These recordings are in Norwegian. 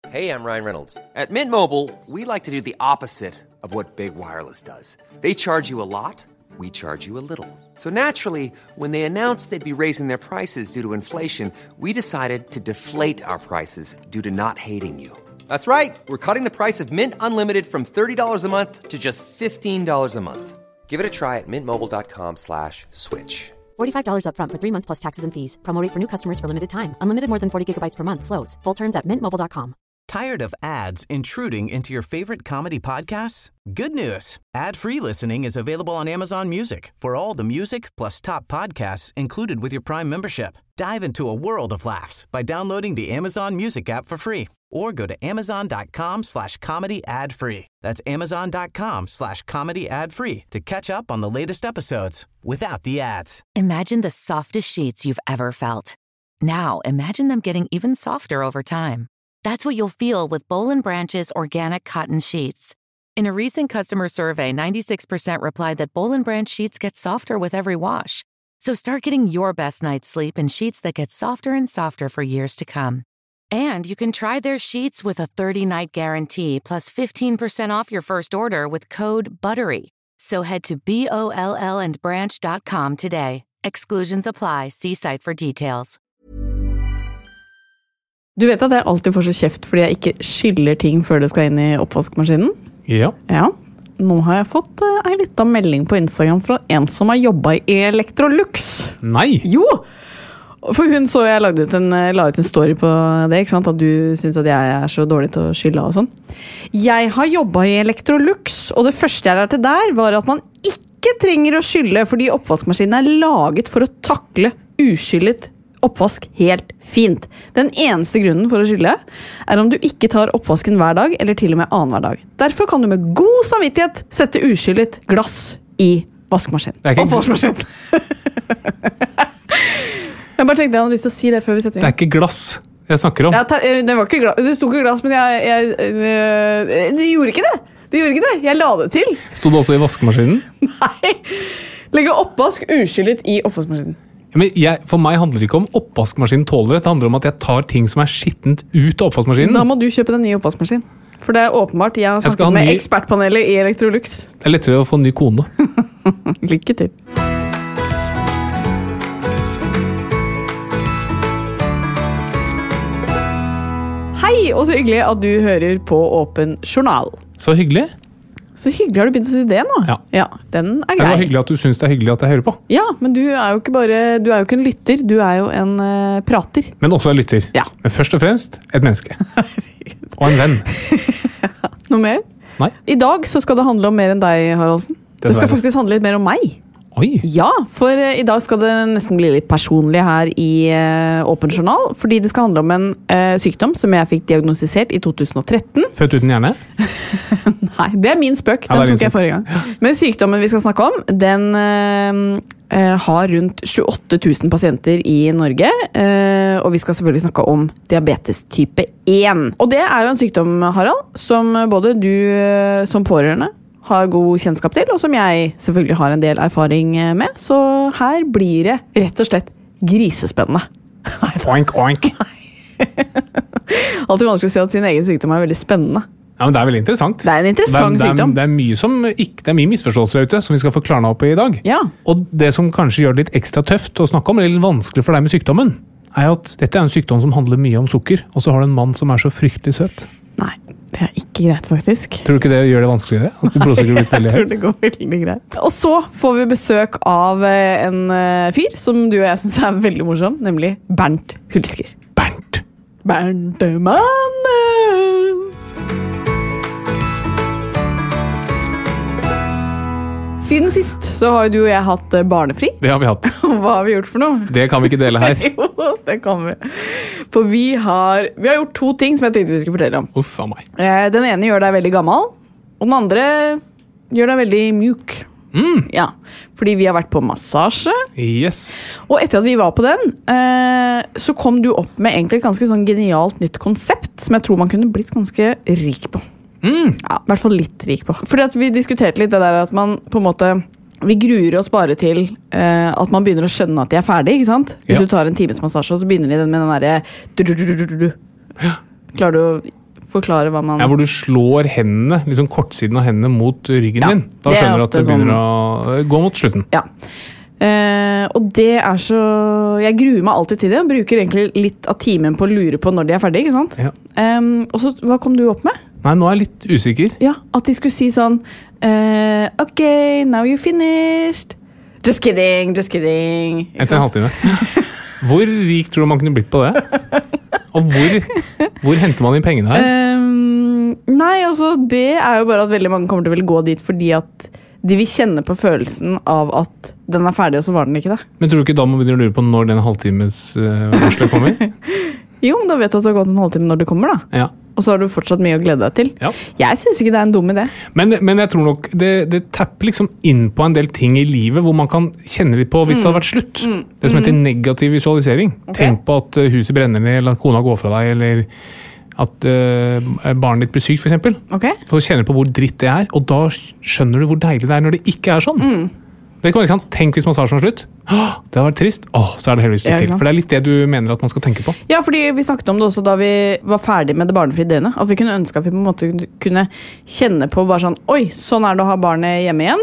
Hey, I'm Ryan Reynolds. At Mint Mobile, we like to do the opposite of what Big Wireless does. They charge you a lot, we charge you a little. So naturally, when they announced they'd be raising their prices due to inflation, we decided to deflate our prices due to not hating you. That's right. We're cutting the price of Mint Unlimited from $30 a month to just $15 a month. Give it a try at mintmobile.com/switch. $45 up front for 3 months plus taxes and fees. Promo rate for new customers for limited time. Unlimited more than 40 gigabytes per month. Slows full terms at mintmobile.com. Tired of ads intruding into your favorite comedy podcasts? Good news. Ad-free listening is available on Amazon Music for all the music plus top podcasts included with your Prime membership. Dive into a world of laughs by downloading the Amazon Music app for free or go to amazon.com/comedy ad-free. That's amazon.com/comedy ad-free to catch up on the latest episodes without the ads. Imagine the softest sheets you've ever felt. Now imagine them getting even softer over time. That's what you'll feel with Boll & Branch's organic cotton sheets. In a recent customer survey, 96% replied that Boll & Branch sheets get softer with every wash. So start getting your best night's sleep in sheets that get softer and softer for years to come. And you can try their sheets with a 30-night guarantee plus 15% off your first order with code BUTTERY. So head to BOLLandbranch.com today. Exclusions apply. See site for details. Du vet at jeg alltid får så kjeft fordi jeg ikke skyller ting før det skal inn I oppvaskmaskinen? Ja. Ja. Nå har jeg fått en liten melding på Instagram fra en som har jobbet I Electrolux. Nei! Jo! For hun så jeg la ut en story på det, ikke sant? At du synes at jeg så dårlig til å skylle og sånn. Jeg har jobbet I Electrolux, og det første jeg lærte der var at man ikke trenger å skylle fordi oppvaskmaskinen laget for å takle uskyllet oppvask helt fint. Den eneste grunnen for å skylle om du ikke tar oppvasken hver dag, eller til og med annen hver dag. Derfor kan du med god samvittighet sette uskyllet glass I vaskemaskinen. Oppvaskmaskinen. Jeg bare tenkte jeg hadde lyst til å si det før vi setter inn. Det ikke glass jeg snakker om. Ja, det var ikke glass. Det stod ikke glass, men det gjorde ikke det. Det gjorde ikke det. Jeg la det til. Stod det også I vaskemaskinen? Nei. Legge oppvask uskyllet I oppvaskmaskinen. Ja, men for meg handler det ikke om oppvaskmaskinen tåler det. Det handler om at jeg tar ting som skittent ut av oppvaskmaskinen. Da må du kjøpe den nye oppvaskmaskinen. For det åpenbart. Jeg har snakket med ekspertpanelet I Electrolux. Det lettere å få en ny kone. Lykke til. Hei, og så hyggelig at du hører på Åpen Journal. Så hyggelig. Så hyggelig har du begynt å si det nå. Ja, den grei. Det var hyggelig at du synes det hyggelig at jeg hører på. Ja, men du jo ikke bare, du jo ikke en lytter, du jo en prater. Men også en lytter. Ja. Men først og fremst et menneske. Og en venn. Noe mer? Nei. I dag så skal det handle om mer enn deg, Haraldsen. Det skal faktisk handle litt mer om meg. Oi. Ja, for I dag skal det nesten bli litt personlig her I Åpen Journal, fordi det skal handle om en sykdom som jeg fikk diagnostisert I 2013. Født uten hjerne? Nei, det min spøk, den tok jeg forrige gang. Men sykdommen vi skal snakke om, den har rundt 28 000 pasienter I Norge, og vi skal selvfølgelig snakke om diabetes type 1. Og det jo en sykdom, Harald, som både du som pårørende har god kjennskap til, og som jeg selvfølgelig har en del erfaring med. Så her blir det rett og slett grisespennende. Oink, oink. Alltid vanskelig å si at sin egen sykdom veldig spennende. Ja, men det veldig interessant. Det en interessant sykdom. Det mye misforståelser ute som vi skal få klarne opp I dag. Ja. Og det som kanskje gjør det litt ekstra tøft å snakke om, eller litt vanskelig for deg med sykdommen, at dette en sykdom som handler mye om sukker, og så har du en mann som så fryktelig søt. Nei, det ikke greit faktisk. Tror du ikke det gjør det vanskeligere? At blodsukkeret blir veldig høyt? Jeg tror det går veldig greit. Og så får vi besøk av en fyr som du og jeg synes veldig morsom, nemlig Bernt Hulsker. Bernt Mannen! Siden sist så har jo du og jeg hatt barnefri. Det har vi hatt. Hva har vi gjort for noe? Det kan vi ikke dele her. Jo, det kan vi. For vi har gjort to ting som jeg tenkte vi skulle fortelle om. Uff av meg. Den ene gjør deg veldig gammel, og den andre gjør deg veldig mjuk. Ja, fordi vi har vært på massasje. Yes. Og etter at vi var på den, så kom du opp med egentlig et ganske sånn genialt nytt konsept, som jeg tror man kunne blitt ganske rik på. Ja, I hvert fall litt rik på. Fordi at vi diskuterte litt det der at man på en måte vi gruer oss bare til at man begynner å skjønne at de ferdig, ikke sant? Hvis du tar en times massasje, så begynner de med den der Klarer du å forklare hva man... Ja, hvor du slår hendene, liksom kortsiden av hendene mot ryggen din. Da skjønner du at det begynner å gå mot slutten. Ja. Og det så... Jeg gruer meg alltid til det, og bruker egentlig litt av timen på å lure på når de ferdig, ikke sant? Ja. Og så, hva kom du opp med? Nei, nå jeg litt usikker. Ja, at de skulle si sånn ok, now you finished. Just kidding. Etter en halvtime. Hvor rik tror du man kunne blitt på det? Og hvor henter man inn pengene her? Nei, altså, det jo bare at veldig mange kommer til å ville gå dit fordi at de vil kjenne på følelsen av at den ferdig, og så var den ikke det. Men tror du ikke da må begynne å lure på når den halvtimes varslet kommer? Jo, men da vet du at det har gått en halvtime når det kommer, da. Ja. Og så har du fortsatt mye å glede deg til. Ja. Jeg synes ikke det en dum idé. Men jeg tror nok det tapper liksom inn på en del ting i livet hvor man kan kjenne litt på hvis det hadde vært slutt. Det som heter negativ visualisering. Okay. Tenk på at huset brenner ned, eller at kona går fra deg, eller at barnet ditt blir sykt, for eksempel. Okay. Så kjenner du på hvor dritt det og da skjønner du hvor deilig det når det ikke sånn. Det kan man tenk hvis man sa sånn slutt. Det har vært trist. Så det heldigvis litt til. For det litt det du mener at man skal tenke på. Ja, fordi vi snakket om det også da vi var ferdig med det barnefrie døgnet. At vi kunne ønske at vi på en måte kunne kjenne på bare sånn, oi, sånn det å ha barnet hjemme igjen.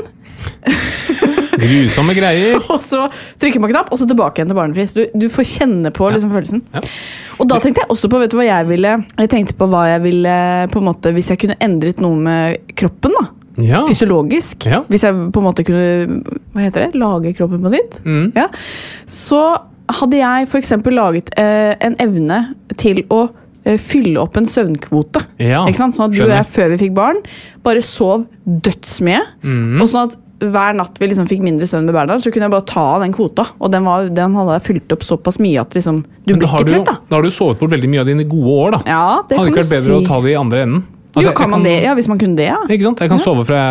Grusomme greier. Og så trykker man knapp, og så tilbake igjen til barnefri. Så du får kjenne på liksom, følelsen. Ja. Og da tenkte jeg også på, vet du hva jeg tenkte på hva jeg ville, på en måte, hvis jeg kunne endret noe med kroppen da. Ja. Fysiologisk. Ja. Hvis jeg på en måte kunne, hva heter det, lage kroppen på nytt. Ja. Så hadde jeg for eksempel laget en evne til å fylle opp en søvnkvote. Ja, ikke sant? Sånn at du og jeg, før vi fikk barn, bare sov dødsmye. Og sånn at hver natt vi liksom fikk mindre søvn med Bernhard, så kunne jeg bare ta av den kvota. Og den hadde jeg fylt opp såpass mye at liksom, du blir ikke trøtt da. Da har du sovet bort veldig mye av dine gode år da. Ja, det hadde ikke vært bedre å ta det i andre enden. Altså, jo, kan man det? Ja, hvis man kunne det, ja. Ikke sant? Jeg kan sove fra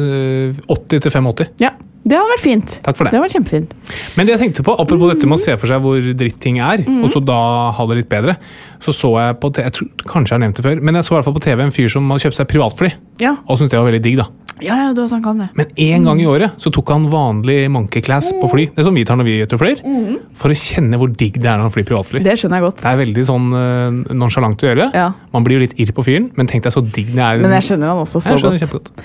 80 til 85. Ja, det hadde vært fint. Takk for det. Det hadde vært kjempefint. Men det jeg tenkte på, apropos dette med å se for seg hvor dritt ting og så da ha det litt bedre, så jeg på TV, jeg tror kanskje jeg har nevnt det før, men jeg så i hvert fall på TV en fyr som hadde kjøpt seg privatfly, og syntes det var veldig digg da. Ja, du har snakket om det. Men en gang i året så tok han vanlig monkey class på fly, det som vi tar når vi gjør flyr, for å kjenne hvor digg det når han flyr privatfly. Det skjønner jeg godt. Det veldig sånn nonchalant å gjøre. Ja. Man blir jo litt irr på fyren, men tenk deg så digg det Men jeg skjønner han også så godt. Kjempegodt.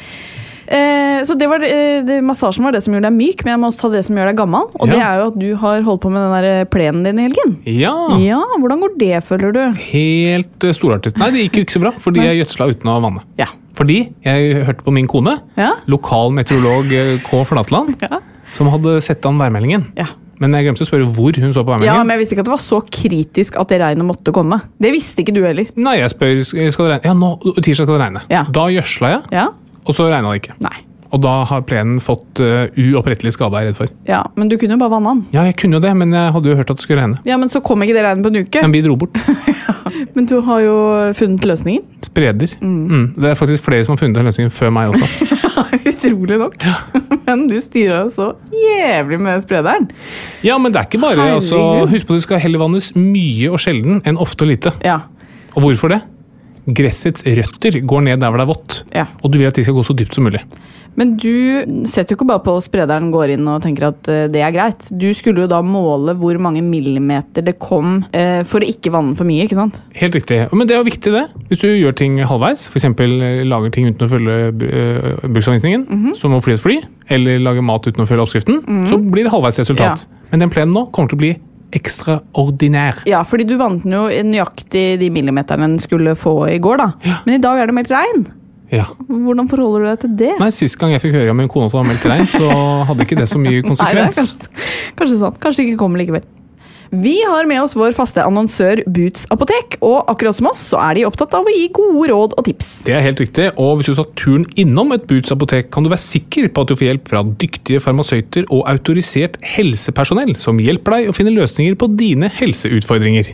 Så massasjen var det som gjør deg myk, men jeg må også ta det som gjør deg gammel. Og det jo at du har holdt på med den der plenen din i helgen. Ja, hvordan går det, føler du? Helt storartet. Nei, det gikk jo ikke så bra, fordi jeg gjødsla uten å vanne. Ja. Fordi jeg hørte på min kone, lokal meteorolog K. Flatland, som hadde sett an værmeldingen. Ja. Men jeg glemte å spørre hvor hun så på værmeldingen. Ja, men jeg visste ikke at det var så kritisk at det regnet måtte komme. Det visste ikke du heller. Nei, jeg spør, skal det regne? Ja, nå, tirsdag skal det regne. Ja. Da gjødsla jeg, og så regnet det ikke. Nei. Og da har plenen fått uopprettelig skade, jeg redd for. Ja, men du kunne jo bare vanne den. Ja, jeg kunne jo det, men jeg hadde jo hørt at det skulle regne. Ja, men så kom ikke det regnet på en uke. Men vi dro bort. Men du har jo funnet løsningen. Spreder. Det faktisk flere som har funnet den løsningen før meg også. Utrolig nok. Ja. Men du styrer jo så jævlig med sprederen. Ja, men det ikke bare. Altså, husk på at du skal heller vannes mye og sjelden enn ofte og lite. Ja. Og hvorfor det? Gressets røtter går ned der hvor det vått. Ja. Og du vil at de skal gå så dypt som mulig. Men du setter jo ikke bare på sprederen går inn og tenker at det greit. Du skulle jo da måle hvor mange millimeter det kom for å ikke vanne for mye, ikke sant? Helt riktig. Men det jo viktig det. Hvis du gjør ting halvveis, for eksempel lager ting uten å følge bruksanvisningen, så må fly et fly, eller lager mat uten å følge oppskriften, så blir det halvveis resultat. Ja. Men den plenen nå kommer til å bli ekstraordinær. Ja, fordi du vant den jo nøyaktig de millimeterne den skulle få i går da. Ja. Men i dag det meldt regn. Ja. Hvordan forholder du deg til det? Nei, sist gang jeg fikk høre om en kone som var meldt regn, så hadde ikke det så mye konsekvens. Nei, kanskje sant. Kanskje det ikke kommer likevel. Vi har med oss vår faste annonsør Boots Apotek, og akkurat som oss så de opptatt av å gi gode råd og tips. Det helt riktig, og hvis du tar turen innom et Boots Apotek, kan du være sikker på at du får hjelp fra dyktige farmasøyter og autorisert helsepersonell som hjelper deg å finne løsninger på dine helseutfordringer.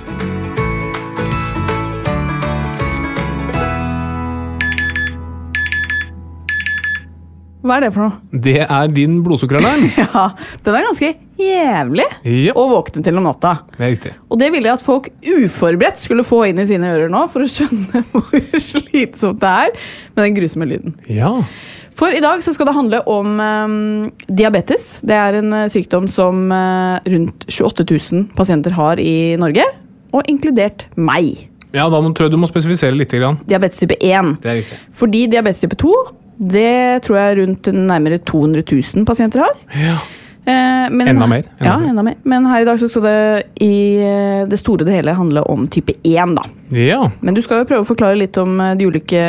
Hva det for noe? Det din blodsukkeralern. Ja, den ganske jævlig å våkne til om natta. Det riktig. Og det ville jeg at folk uforberedt skulle få inn i sine ører nå, for å skjønne hvor slitsomt det med den grusomme lyden. Ja. For i dag så skal det handle om diabetes. Det en sykdom som rundt 28 000 pasienter har i Norge, og inkludert meg. Ja, da tror jeg du må spesifisere litt. Diabetes type 1. Det riktig. Fordi diabetes type 2, det tror jeg rundt nærmere 200 000 pasienter har. Ja. Men, enda mer. Enda mer. Men her i dag så skal det i det store det hele handle om type 1 da. Ja. Men du skal jo prøve å forklare litt om de ulike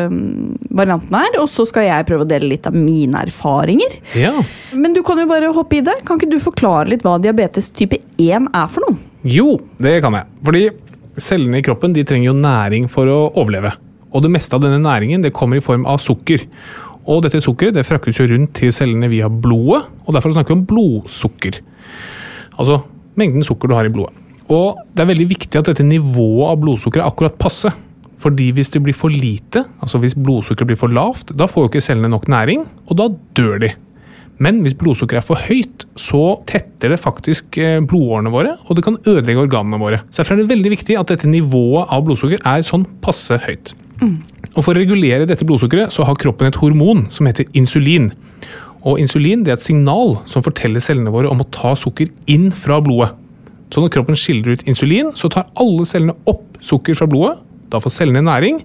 variantene her, og så skal jeg prøve å dele litt av mine erfaringer. Ja. Men du kan jo bare hoppe i det. Kan ikke du forklare litt hva diabetes type 1 er for noe? Jo, det kan jeg. Fordi cellene i kroppen de trenger jo næring for å overleve. Og det meste av denne næringen det kommer i form av sukker. Og dette sukkeret det fraktes jo rundt til cellene via blodet, og derfor snakker vi om blodsukker. Altså mengden sukker du har i blodet. Og det er veldig viktig at dette nivået av blodsukker er akkurat passe. Fordi hvis det blir for lite, altså hvis blodsukkeret blir for lavt, da får jo ikke cellene nok næring, og da dør de. Men hvis blodsukkeret er for høyt, så tetter det faktisk blodårene våre, og det kan ødelegge organene våre. Så derfor er det veldig viktig at dette nivået av blodsukker er sånn passe høyt. Og for å regulere dette blodsukkeret så har kroppen et hormon som heter insulin. Og insulin det er et signal som forteller cellene våre om å ta sukker inn fra blodet. Så når kroppen skiller ut insulin, så tar alle cellene opp sukker fra blodet, da får cellene næring,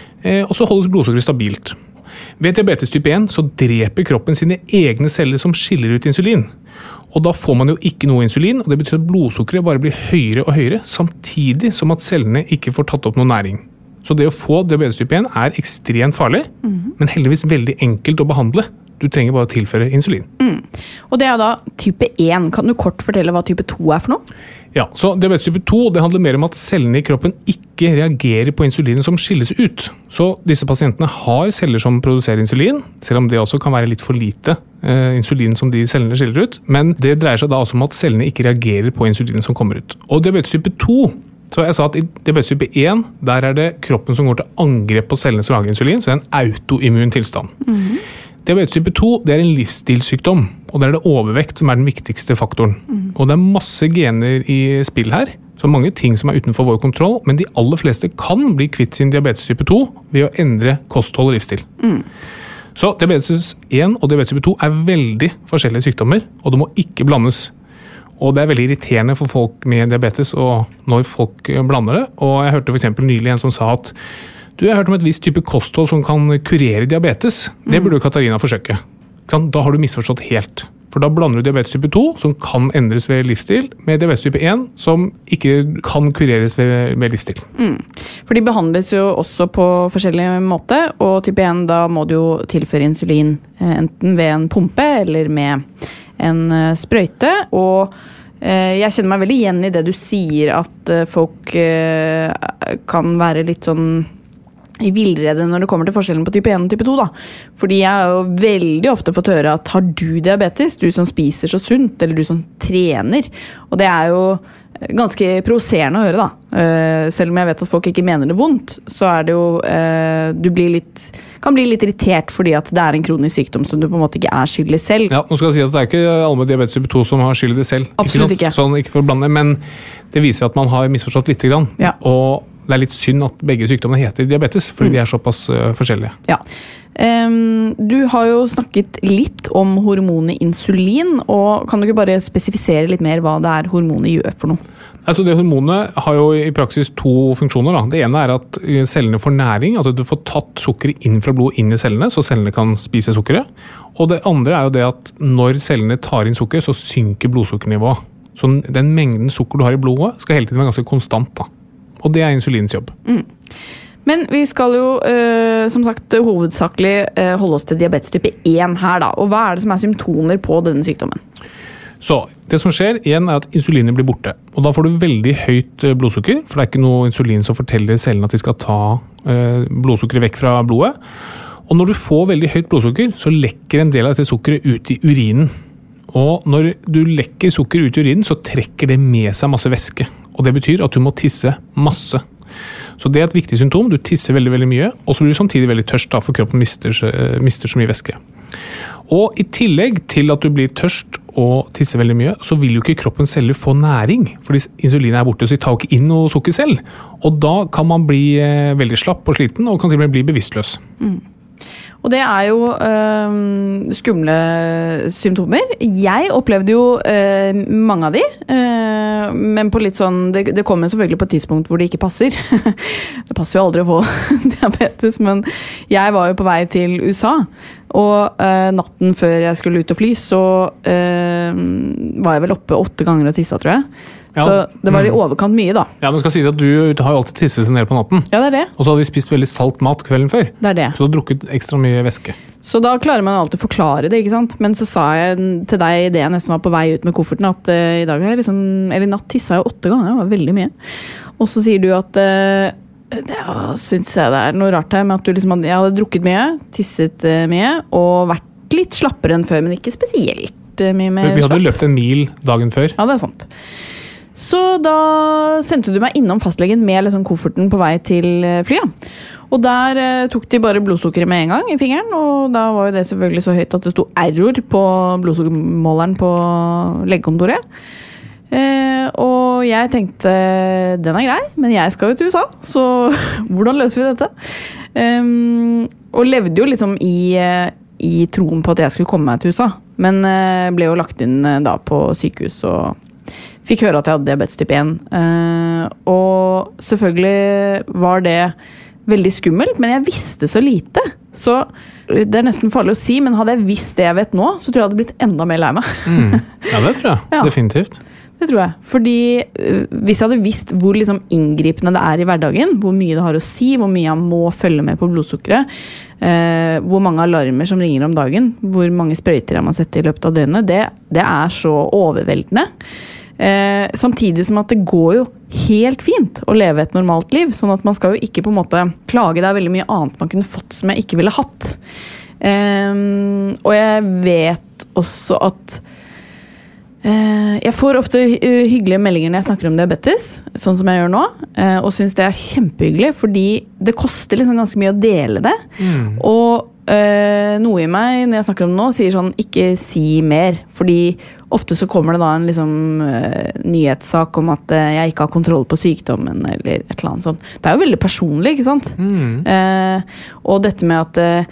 og så holdes blodsukkeret stabilt. Ved diabetes type 1 så dreper kroppen sine egne celler som skiller ut insulin. Og da får man jo ikke noe insulin, og det betyr at blodsukkeret bare blir høyere og høyere, samtidig som at cellene ikke får tatt opp noe næring. Så det å få diabetes type 1 er ekstremt farlig, men heldigvis veldig enkelt å behandle. Du trenger bare å tilføre insulin. Og det er da type 1. Kan du kort fortelle hva type 2 er for noe? Ja, så diabetes type 2 det handler mer om at cellene i kroppen ikke reagerer på insulinet som skilles ut. Så disse pasientene har celler som produserer insulin, selv om det også kan være litt for lite insulin som de cellene skiller ut. Men det dreier seg da også om at cellene ikke reagerer på insulin som kommer ut. Og diabetes type 2, så jeg sa at i diabetes type 1, der er det kroppen som går til angrep på cellene som lager insulin, så det er en autoimmun tilstand. Diabetes type 2 det er en livsstilssykdom, og det er det overvekt som er den viktigste faktoren. Og det er masse gener i spill her, så mange ting som er utenfor vår kontroll, men de aller fleste kan bli kvitt sin diabetes type 2 ved å endre kosthold og livsstil. Så diabetes 1 og diabetes type 2 er veldig forskjellige sykdommer, og det må ikke blandes. Og det er veldig irriterende for folk med diabetes og når folk blander det. Og jeg hørte for eksempel nylig en som sa at jeg har hørt om et visst type kosthold som kan kurere diabetes. Det burde Katarina forsøke. Da har du misforstått helt. For da blander du diabetes type 2, som kan endres ved livsstil, med diabetes type 1, som ikke kan kureres ved livsstil. For de behandles jo også på forskjellig måte, og type 1 da må du jo tilføre insulin enten ved en pumpe eller med en sprøyte, og jeg kjenner meg veldig igjen i det du sier at folk kan være litt sånn i villrede når det kommer til forskjellen på type 1 og type 2 da. Fordi jeg har jo veldig ofte fått høre at har du diabetes, du som spiser så sunt, eller du som trener, og det er jo ganske provoserende å høre da. Selv om jeg vet at folk ikke mener det vondt, så er det jo, du kan bli litt irritert fordi at det er en kronisk sykdom som du på en måte ikke er skyldig selv. Ja, nå skal jeg si at det er ikke alle med diabetes type 2 som har skyldig det selv. Absolutt ikke. Sånn, ikke for å blande, men det viser at man har misforstått litt grann. Ja. Og det er litt synd at begge sykdommene heter diabetes, fordi de er såpass forskjellige. Ja. Du har jo snakket litt om hormonet insulin, og kan du ikke bare spesifisere litt mer hva det er hormonet gjør for noe? Altså det hormonet har jo i praksis to funksjoner. Da. Det ene er at cellene får næring, altså du får tatt sukkeret inn fra blodet inn i cellene, så cellene kan spise sukkeret. Og det andre er jo det at når cellene tar inn sukker, så synker blodsukkernivået. Så den mengden sukker du har i blodet skal hele tiden være ganske konstant da. Og det er insulinens jobb. Men vi skal jo, som sagt, hovedsakelig holde oss til diabetes type 1 her da. Og hva er det som er symptomer på denne sykdommen? Så det som skjer igjen er at insulinet blir borte. Og da får du veldig høyt blodsukker, for det er ikke noe insulin som forteller cellene at de skal ta blodsukkeret vekk fra blodet. Og når du får veldig høyt blodsukker, så lekker en del av dette sukkeret ut i urinen. Og når du lekker sukker ut i urinen, så trekker det med seg masse væske. Og det betyr at du må tisse masse. Så det er et viktig symptom. Du tisser veldig, veldig mye, og så blir du samtidig veldig tørst, da, for kroppen mister så mye væske. Og i tillegg til at du blir tørst og tisser veldig mye, så vil jo ikke kroppens celler få næring, fordi insulinet er borte, så de tar ikke inn noe sukker selv. Og da kan man bli veldig slapp og sliten, og kan til og med bli bevisstløs. Og det jo skumle symptomer. Jeg opplevde jo mange av de, men på litt sånn, det kommer selvfølgelig på et tidspunkt hvor det ikke passer. Det passer jo aldri å få diabetes, men jeg var jo på vei til USA, og natten før jeg skulle ut og fly, så var jeg vel oppe 8 ganger og tisset, tror jeg. Ja. Så det var i overkant mye da. Ja, men skal sies at du har jo alltid tisset en del på natten. Ja, det det. Og så hadde vi spist veldig salt mat kvelden før. Det det. Så du har drukket ekstra mye væske. Så da klarer man alltid å forklare det, ikke sant? Men så sa jeg til deg det jeg nesten var på vei ut med kofferten, at i dag har jeg liksom, eller i natt tisset jeg 8 ganger, det var veldig mye. Og så sier du at synes jeg det noe rart her med at du liksom jeg hadde drukket mye, tisset mye, og vært litt slappere enn før, men ikke spesielt mye mer slapp. Vi hadde løpt en mil dagen før. Ja, det sant. Så da sendte du meg innom fastlegen med liksom kofferten på vei til flyet. Og der tok de bare blodsukkeret med en gang i fingeren, og da var jo det selvfølgelig så høyt at det stod error på blodsukkermåleren på legekontoret. Og jeg tenkte, den grei, men jeg skal jo til USA, så hvordan løser vi dette? Og levde jo liksom i troen på at jeg skulle komme meg til USA, men ble jo lagt inn da på sykehus og fikk høre at jeg hadde diabetes type 1. Og selvfølgelig var det veldig skummelt, men jeg visste så lite. Så det nesten farlig å si, men hadde jeg visst det jeg vet nå, så tror jeg jeg hadde blitt enda mer lei meg. Ja, det tror jeg. Ja. Definitivt. Det tror jeg. Fordi hvis jeg hadde visst hvor liksom inngripende det i hverdagen, hvor mye det har å si, hvor mye jeg må følge med på blodsukkeret, hvor mange alarmer som ringer om dagen, hvor mange sprøyter jeg må sette i løpet av døgnet, det så overveldende. Samtidig som at det går jo helt fint å leve et normalt liv, sånn at man skal jo ikke på en måte klage. Det veldig mye annet man kunne fått som jeg ikke ville hatt. Og jeg vet også at jeg får ofte hyggelige meldinger når jeg snakker om diabetes, sånn som jeg gjør nå, og synes det kjempehyggelig, fordi det koster liksom ganske mye å dele det. Og noe i meg, når jeg snakker om det nå, sier sånn, ikke si mer, fordi ofte så kommer det da en liksom, nyhetssak om at jeg ikke har kontroll på sykdommen, eller et eller annet sånt. Det jo veldig personlig, ikke sant? Og dette med at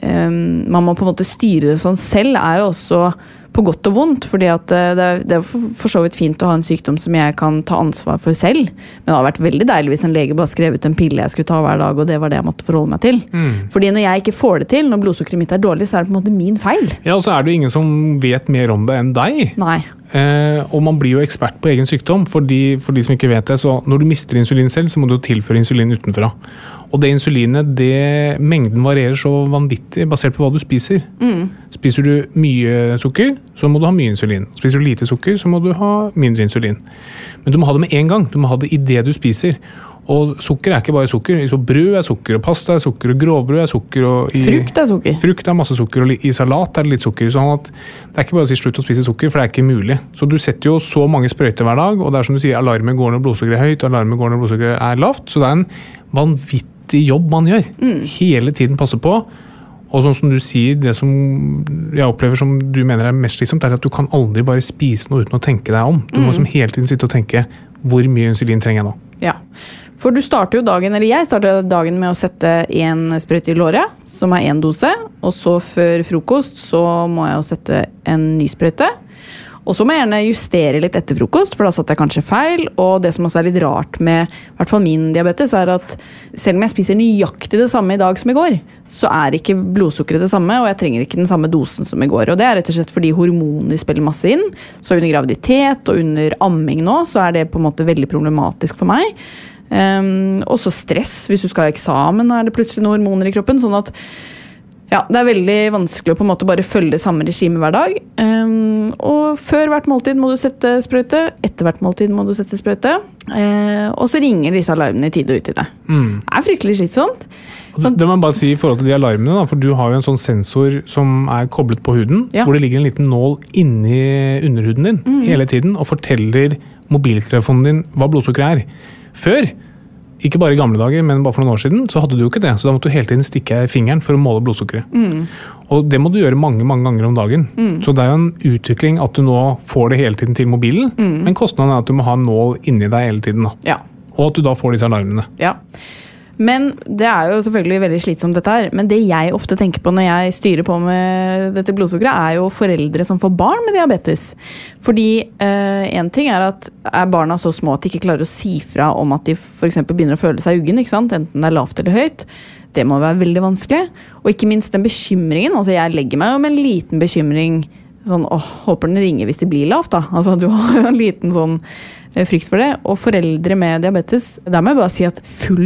man må på en måte styre det sånn selv, jo også på godt og vondt, fordi at det for så vidt fint å ha en sykdom som jeg kan ta ansvar for selv, men det har vært veldig deilig hvis en lege bare skrev ut en pille jeg skulle ta hver dag, og det var det jeg måtte forholde meg til. Fordi når jeg ikke får det til, når blodsukkeret mitt dårlig, så det på en måte min feil. Ja, og så det jo ingen som vet mer om det enn deg. Nei. Og man blir jo ekspert på egen sykdom, for de som ikke vet det, så når du mister insulin selv, så må du tilføre insulin utenfra. Og det insulinet, mengden varierer så vanvittig basert på hva du spiser. Spiser du mye sukker, så må du ha mye insulin. Spiser du lite sukker, så må du ha mindre insulin. Men du må ha det med en gang. Du må ha det i det du spiser. Og sukker ikke bare sukker. Brød sukker, og pasta sukker, og grovbrød sukker. Og frukt sukker. Frukt masse sukker, og i salat det litt sukker. Sånn at det ikke bare å si slutt å spise sukker, for det ikke mulig. Så du setter jo så mange sprøyter hver dag, og det som du sier, alarmen går når blodsukkeret høyt, og alarmen går når blodsukkeret lavt. Så det en vanvittig jobb man gjør. Hele tiden passe på. Og sånn som du sier, det som jeg opplever som du mener mest slitsomt, at du kan aldri bare spise noe uten å tenke deg om. Du må som hele tiden sitte og tenke, hvor mye insulin trenger jeg nå? Ja, for du starter jo dagen, eller jeg starter dagen med å sette en sprøyte i låret, som 1 dose, og så før frokost så må jeg jo sette en ny sprøyte. Og så må jeg gjerne justere litt etter frokost, for da satt jeg kanskje feil, og det som også litt rart med i hvert fall min diabetes, at selv om jeg spiser nøyaktig det samme i dag som i går, så ikke blodsukkeret det samme, og jeg trenger ikke den samme dosen som i går. Og det rett og slett fordi hormoner spiller masse inn, så under graviditet og under amming nå, så det på en måte veldig problematisk for meg. Og så stress, hvis du skal ha eksamen, det plutselig noen hormoner i kroppen, sånn at ja, det veldig vanskelig å på en måte bare følge det samme regime hver dag. Og før hvert måltid må du sette sprøyte, etter hvert måltid må du sette sprøyte, og så ringer disse alarmene i tid og ut i det. Det fryktelig slitsomt. Det må jeg bare si i forhold til de alarmene, da, for du har jo en sånn sensor som koblet på huden, hvor det ligger en liten nål inni underhuden din hele tiden, og forteller mobiltelefonen din hva blodsukkeret Før, ikke bare i gamle dager, men bare for noen år siden, så hadde du jo ikke det. Så da måtte du hele tiden stikke fingeren for å måle blodsukkeret. Og det må du gjøre mange, mange ganger om dagen. Så det jo en utvikling at du nå får det hele tiden til mobilen, men kostnaden at du må ha en nål inni deg hele tiden. Da. Ja. Og at du da får disse alarmene. Ja. Men det jo selvfølgelig veldig slitsomt dette her. Men det jeg ofte tenker på når jeg styrer på med dette blodsukkeret, jo foreldre som får barn med diabetes. Fordi en ting at barna så små at de ikke klarer å si fra om at de for eksempel begynner å føle seg uggen, ikke sant? Enten det lavt eller høyt. Det må være veldig vanskelig. Og ikke minst den bekymringen. Altså jeg legger meg jo med en liten bekymring. Sånn, håper den ringer hvis det blir lavt da. Altså du har jo en liten sånn frykt for det. Og foreldre med diabetes, der må jeg bare si at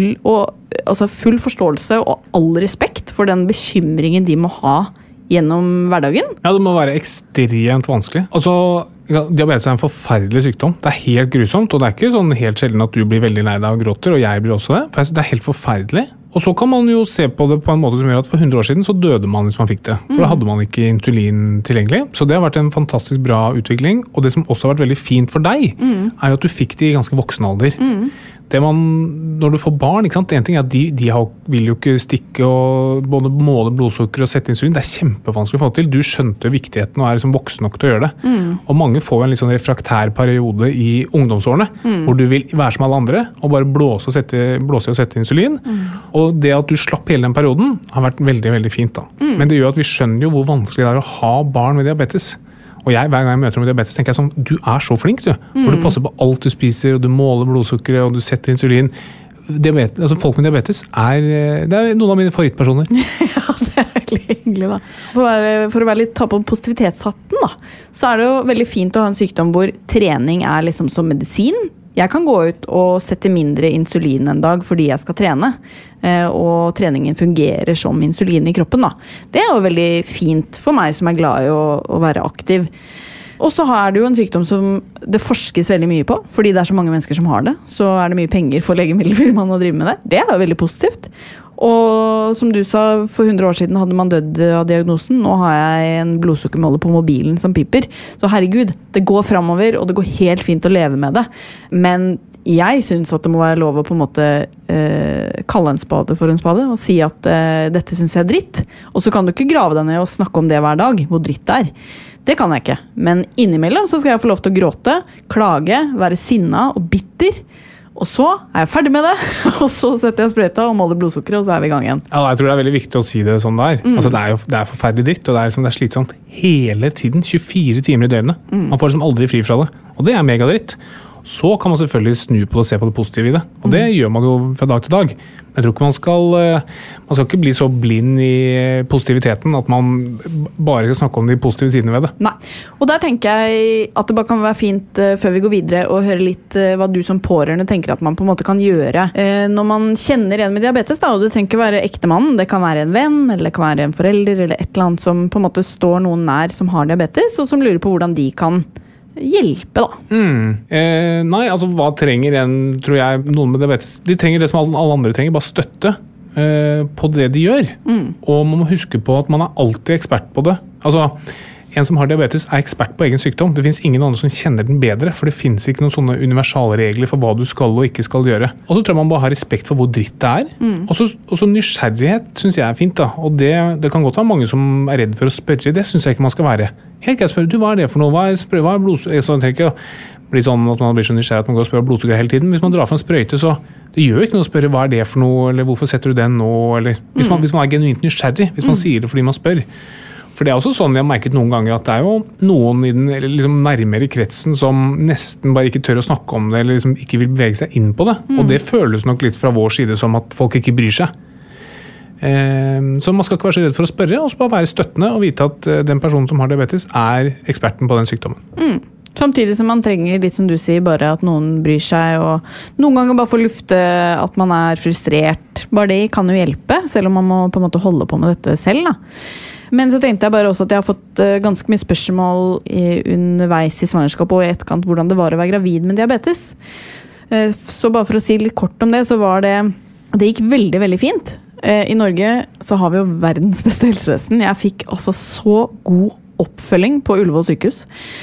full forståelse og all respekt for den bekymringen de må ha gjennom hverdagen. Ja, det må være ekstremt vanskelig. Altså, diabetes en forferdelig sykdom. Det helt grusomt, og det ikke sånn helt sjelden at du blir veldig lei deg og gråter, og jeg blir også det. For det helt forferdelig. Og så kan man jo se på det på en måte som gjør at for 100 år siden så døde man hvis man fikk det. For da hadde man ikke insulin tilgjengelig. Så det har vært en fantastisk bra utvikling. Og det som også har vært veldig fint for deg, jo at du fikk det i ganske voksen alder. Når du får barn, ikke sant? En ting at de vil jo ikke stikke og både måle blodsukker og sette insulin. Det kjempevanskelig å få til. Du skjønte viktigheten og liksom voksen nok til å gjøre det. Og mange får jo en litt sånn refraktær periode i ungdomsårene, hvor du vil være som alle andre og bare blåse og sette insulin. Og det at du slapp hele den perioden har vært veldig, veldig fint da. Men det gjør at vi skjønner jo hvor vanskelig det å ha barn med diabetes. Og hver gang jeg møter med diabetes, tenker jeg sånn, du så flink, du. Hvor du passer på alt du spiser, og du måler blodsukkeret, og du setter insulin. Folk med diabetes det noen av mine favorittpersoner. Ja, det veldig hyggelig da. For å ta på positivitetshatten da, så det jo veldig fint å ha en sykdom hvor trening liksom som medisin. Jeg kan gå ut og sette mindre insulin en dag fordi jeg skal trene, og treningen fungerer som insulin i kroppen da. Det jo veldig fint for meg som glad i å være aktiv. Og så det jo en sykdom som det forskes veldig mye på, fordi det så mange mennesker som har det, så det mye penger for legemiddelfirmaen å drive med det. Det jo veldig positivt. Og som du sa, for 100 år siden hadde man dødd av diagnosen. Nå har jeg en blodsukkermåler på mobilen som piper. Så herregud, det går fremover, og det går helt fint å leve med det. Men jeg synes at det må være lov å på en måte kalle en spade for en spade, og si at dette synes jeg dritt. Og så kan du ikke grave deg ned og snakke om det hver dag, hvor dritt det Det kan jeg ikke. Men innimellom så skal jeg få lov til å gråte, klage, være sinna og bitter. Og så jeg ferdig med det, og så setter jeg sprøyta og måler blodsukkeret, og så vi i gang igjen. Ja, jeg tror det veldig viktig å si det sånn der. Altså, det forferdelig dritt, og det slitsomt hele tiden, 24 timer i døgnet. Man får liksom aldri fri fra det, og det megadritt. Så kan man selvfølgelig snu på det og se på det positive i det, og det gjør man jo fra dag til dag. Jeg tror ikke man skal ikke bli så blind i positiviteten at man bare skal snakke om de positive sidene ved det. Nei, og der tenker jeg at det bare kan være fint før vi går videre og høre litt hva du som pårørende tenker at man på en måte kan gjøre når man kjenner en med diabetes da, og det trenger ikke være ektemannen, det kan være en venn, eller det kan være en forelder, eller et eller annet som på en måte står noen nær som har diabetes, og som lurer på hvordan de kan hjelpe da. Nei, altså hva trenger tror jeg, noen med diabetes? De trenger det som alle andre trenger, bare støtte på det de gjør. Og man må huske på at man alltid ekspert på det. Altså, en som har diabetes ekspert på egen sykdom. Det finnes ingen andre som kjenner den bedre, for det finnes ikke noen sånne universalregler for hva du skal og ikke skal gjøre. Og så tror jeg man bare har respekt for hvor dritt det Og så nysgjerrighet synes jeg fint da. Og det kan godt være mange som redd for å spørre. Det synes jeg ikke man skal være. Helt greit spørre, hva det for noe? Hva blodsukker? Så trenger ikke bli sånn at man blir så nysgjerrig at man går og spør blodsukker hele tiden. Hvis man drar fra en sprøyte, så det gjør ikke noe å spørre hva det for noe, eller hvorfor setter du den nå, eller hvis man genuint nysgjerrig, hvis man sier det fordi man spør. For det også sånn vi har merket noen ganger at det jo noen i den liksom nærmere kretsen som nesten bare ikke tør å snakke om det, eller liksom ikke vil bevege seg inn på det. Og det føles nok litt fra vår side som at folk ikke bryr seg. Så man skal ikke være så redd for å spørre, og så bare være støttende og vite at den personen som har diabetes eksperten på den sykdommen. Samtidig som man trenger, litt som du sier, bare at noen bryr seg, og noen ganger bare få lufte at man frustrert. Bare det kan jo hjelpe, selv om man må på en måte holde på med dette selv da. Men så tenkte jeg bare også at jeg har fått ganske mye spørsmål underveis i svangerskap og i etterkant hvordan det var å være gravid med diabetes. Så bare for å si litt kort om det, så var det gikk veldig, veldig fint. I Norge så har vi jo verdens beste helsevesen. Jeg fikk altså så god oppfølging på Ullevål sykehus.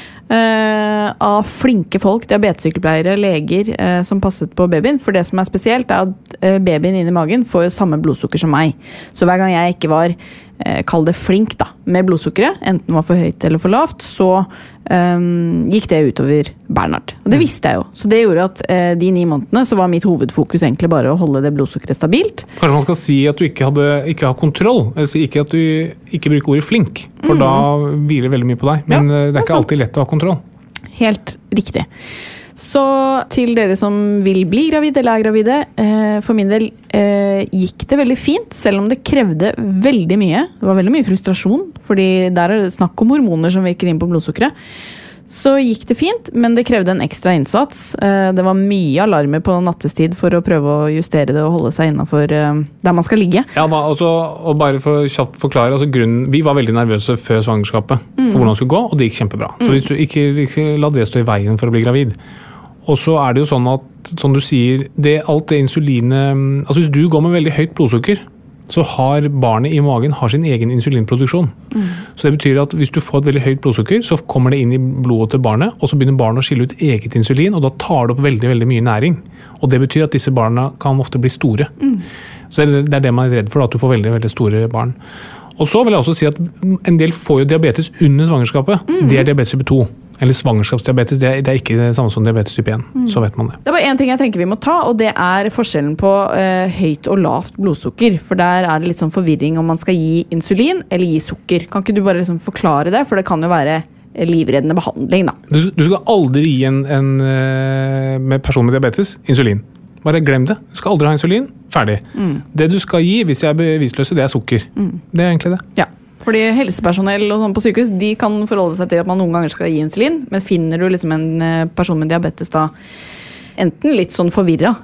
Av flinke folk, diabetessykepleiere, leger som passet på babyen. For det som spesielt at babyen inni magen får jo samme blodsukker som meg. Så hver gang jeg ikke var kall det flink da, med blodsukkeret, enten var for høyt eller for lavt, så gikk det utover Bernhard. Og det visste jeg jo. Så det gjorde at de 9 månedene så var mitt hovedfokus egentlig bare å holde det blodsukkeret stabilt. Kanskje man skal si at du ikke har kontroll, altså ikke at du ikke bruker ordet flink, for da hviler veldig mye på deg. Men det er ikke alltid lett å ha kontroll. Helt riktig. Så til dere som vil bli gravid eller er gravide, for min del gikk det veldig fint, selv om det krevde veldig mye. Det var veldig mye frustrasjon, fordi der det snakk om hormoner som virker inn på blodsukkeret. Så gikk det fint, men det krevde en ekstra innsats. Det var mye alarmer på nattestid for å prøve å justere det og holde seg innenfor der man skal ligge. Ja, altså, og bare for kjapt forklare, altså vi var veldig nervøse før svangerskapet for hvordan det skulle gå, og det gikk kjempebra. Så hvis du ikke la det stå i veien for å bli gravid. Og så er det jo sånn at, som du sier, alt det insulinet, altså hvis du går med veldig høyt blodsukker, så har barnet i magen sin egen insulinproduksjon. Så det betyr at hvis du får et veldig høyt blodsukker, så kommer det inn i blodet til barnet, og så begynner barnet å skille ut eget insulin, og da tar det opp veldig, veldig mye næring. Og det betyr at disse barna kan ofte bli store. Så det er det man er redd for, at du får veldig, veldig store barn. Og så vil jeg også si at en del får jo diabetes under svangerskapet. Det er diabetes type 2. Eller svangerskapsdiabetes, det er ikke det samme som diabetes type 1. Så vet man det. Det er bare en ting jeg tenker vi må ta, og det er forskjellen på høyt og lavt blodsukker. For der er det litt sånn forvirring om man skal gi insulin eller gi sukker. Kan ikke du bare liksom forklare det? For det kan jo være livreddende behandling da. Du skal aldri gi med person med diabetes insulin. Bare glem det. Du skal aldri ha insulin. Ferdig. Det du skal gi hvis de er bevisstløse, det er sukker. Det er egentlig det. Ja. Fordi helsepersonell og sånn på sykehus, de kan forholde seg til at man noen ganger skal gi insulin, men finner du liksom en person med diabetes da, enten litt sånn forvirret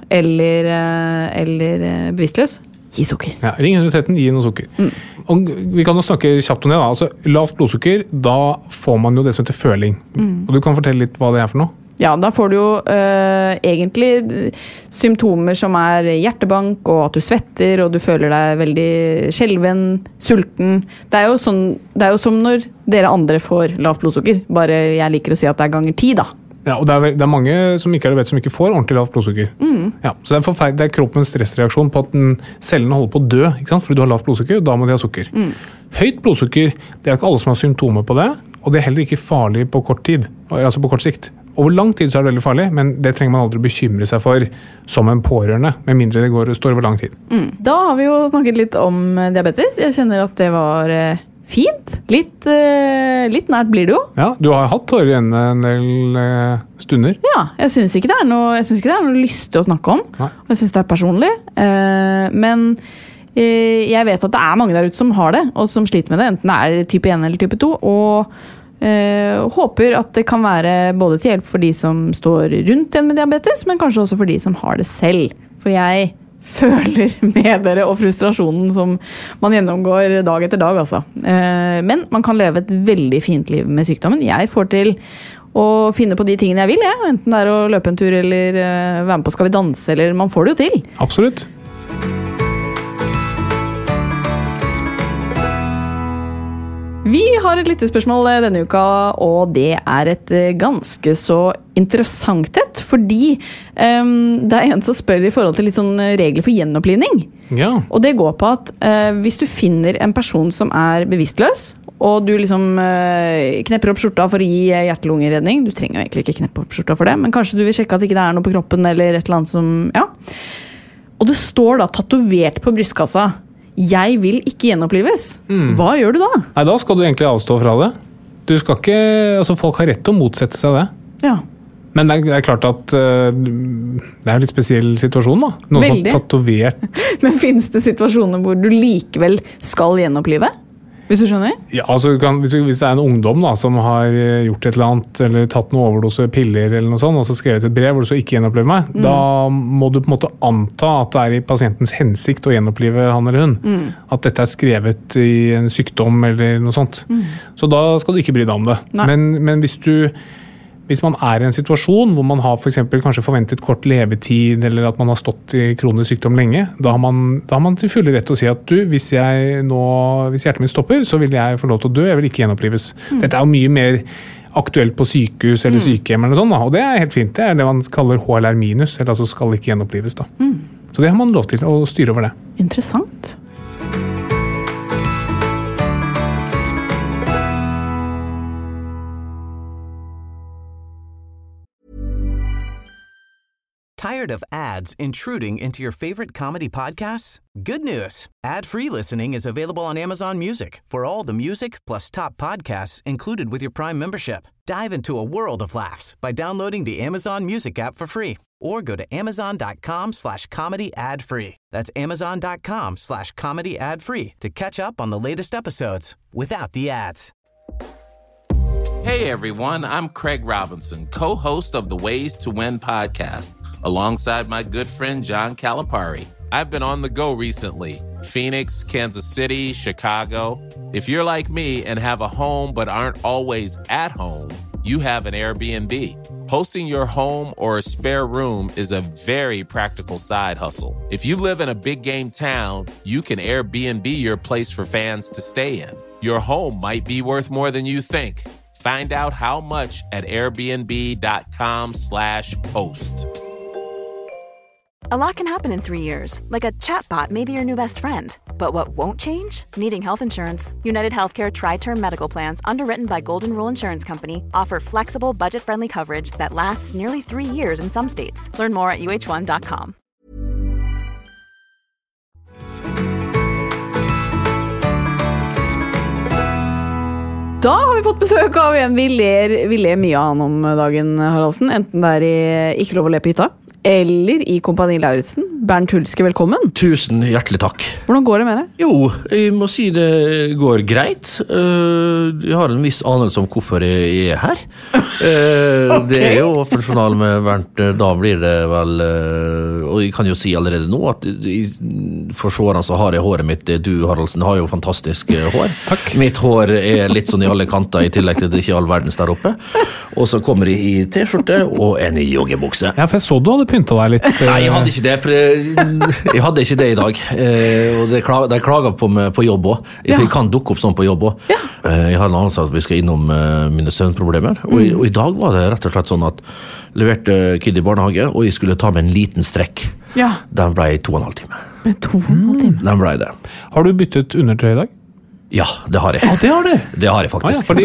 eller bevisstløs, gi sukker. Ja, ring 113, gi noe sukker. Og vi kan jo snakke kjapt om det da. Altså, lavt blodsukker, da får man jo det som heter føling. Og du kan fortelle litt hva det er for noe? Ja, da får du jo egentlig symptomer som er hjertebank, og at du svetter, og du føler deg veldig skjelven, sulten. Det er jo som når dere andre får lavt blodsukker, bare jeg liker å si at det er ganger 10 da. Ja, og det er mange som ikke er det vet som ikke får ordentlig lavt blodsukker. Ja, så det er kroppens stressreaksjon på at cellene holder på å dø, ikke sant? Fordi du har lavt blodsukker, og da må de ha sukker. Høyt blodsukker, det er jo ikke alle som har symptomer på det, og det er heller ikke farlig på kort tid, altså på kort sikt. Over lang tid så er det veldig farlig, men det trenger man aldri bekymre seg for som en pårørende, med mindre det står over lang tid. Da har vi jo snakket litt om diabetes. Jeg kjenner at det var fint. Litt nært blir det jo. Ja, du har hatt tårer igjen en del stunder. Ja, jeg synes ikke det er noe lystig å snakke om. Nei. Og jeg synes det er personlig. Men jeg vet at det er mange der ute som har det, og som sliter med det, enten det er type 1 eller type 2, og håper at det kan være både til hjelp for de som står rundt en med diabetes, men kanskje også for de som har det selv. For jeg føler med dere og frustrasjonen som man gjennomgår dag etter dag, altså. Men man kan leve et veldig fint liv med sykdommen. Jeg får til å finne på de tingene jeg vil, enten det er å løpe en tur eller være med på Skal vi danse, eller man får det jo til. Absolutt. Vi har et lyttespørsmål denne uka, og det er et ganske så interessant et, fordi det er en som spør i forhold til litt sånn regler for gjenopplivning. Ja. Og det går på at hvis du finner en person som er bevisstløs, og du liksom knepper opp skjorta for å gi hjerte-lungeredning, du trenger jo egentlig ikke kneppe opp skjorta for det, men kanskje du vil sjekke at ikke det er noe på kroppen eller et eller annet som, ja. Og det står da tatovert på brystkassa, jeg vil ikke gjenopplives. Hva gjør du da? Nei, da skal du egentlig avstå fra det. Du skal ikke, altså folk har rett til å motsette seg det. Ja. Men det er klart at det er en litt spesiell situasjon da. Noen Veldig. som har tatovert. Men finnes det situasjoner hvor du likevel skal gjenopplive? Hvis du skjønner? Ja, altså hvis det er en ungdom da, som har gjort et eller annet, eller tatt noen overdose piller eller noe sånt, og så skrevet et brev hvor du så ikke gjenoppliver meg, da må du på en måte anta at det er i pasientens hensikt å gjenopplive han eller hun. At dette er skrevet i en sykdom eller noe sånt. Så da skal du ikke bry deg om det. Men hvis man er i en situasjon hvor man har for eksempel kanskje forventet kort levetid, eller at man har stått i kronisk sykdom lenge, da har man til fulle rett til å si at hvis hjertet mitt stopper, så vil jeg få lov til å dø, jeg vil ikke gjenopplives. Dette er jo mye mer aktuelt på sykehus eller sykehjem eller sånn, da, og det er helt fint. Det er det man kaller HLR minus, eller altså skal ikke gjenopplives da. Så det har man lov til å styre over det. Interessant. Tired of ads intruding into your favorite comedy podcasts? Good news. Ad-free listening is available on Amazon Music for all the music plus top podcasts included with your Prime membership. Dive into a world of laughs by downloading the Amazon Music app for free or go to amazon.com/comedy ad-free. That's amazon.com/comedy ad-free to catch up on the latest episodes without the ads. Hey everyone, I'm Craig Robinson, co-host of the Ways to Win podcast, alongside my good friend John Calipari. I've been on the go recently. Phoenix, Kansas City, Chicago. If you're like me and have a home but aren't always at home, you have an Airbnb. Hosting your home or a spare room is a very practical side hustle. If you live in a big game town, you can Airbnb your place for fans to stay in. Your home might be worth more than you think. Find out how much at airbnb.com/host. A lot can happen in 3 years, like a chatbot may be your new best friend. But what won't change? Needing health insurance. United Healthcare Tri-Term Medical Plans, underwritten by Golden Rule Insurance Company, offer flexible, budget-friendly coverage that lasts nearly 3 years in some states. Learn more at uh1.com. Da har vi fått besøk av en vi ler mye av han om dagen, Haraldsen. Enten det i Ikke lov å le på hytta, eller i Kompani Lauritzen. Bernt Hulske, velkommen. Tusen hjertelig takk. Hvordan går det med deg? Jo, jeg må si det går greit. Jeg har en viss anelse om hvorfor jeg her. Okay. Det jo funksjonal med Bernt. Da blir det vel, og jeg kan jo si allerede nå, at for sårene så har jeg håret mitt. Du, Haraldsen, har jo fantastisk hår. Takk. Mitt hår litt sånn i alle kanter, i tillegg til det ikke all verdens der oppe. Og så kommer jeg i t-skjorte og en i joggebukse. Ja, for jeg så du hadde pyntet deg litt. Nei, jeg hadde ikke det, for jeg hadde ikke det i dag. Og de klager på meg på jobb også. For jeg kan dukke opp sånn på jobb også. Ja. Jeg har en anelse at vi skal innom mine søvnproblemer. Og i dag var det rett og slett sånn at leverte Kid i barnehage, og jeg skulle ta med en liten strekk. Ja. Den ble 2,5 timer. 2,5 timer? Den ble det. Har du byttet undertøy i dag? Ja, det har jeg. Ja, det har du? Det har jeg faktisk. Ja, jeg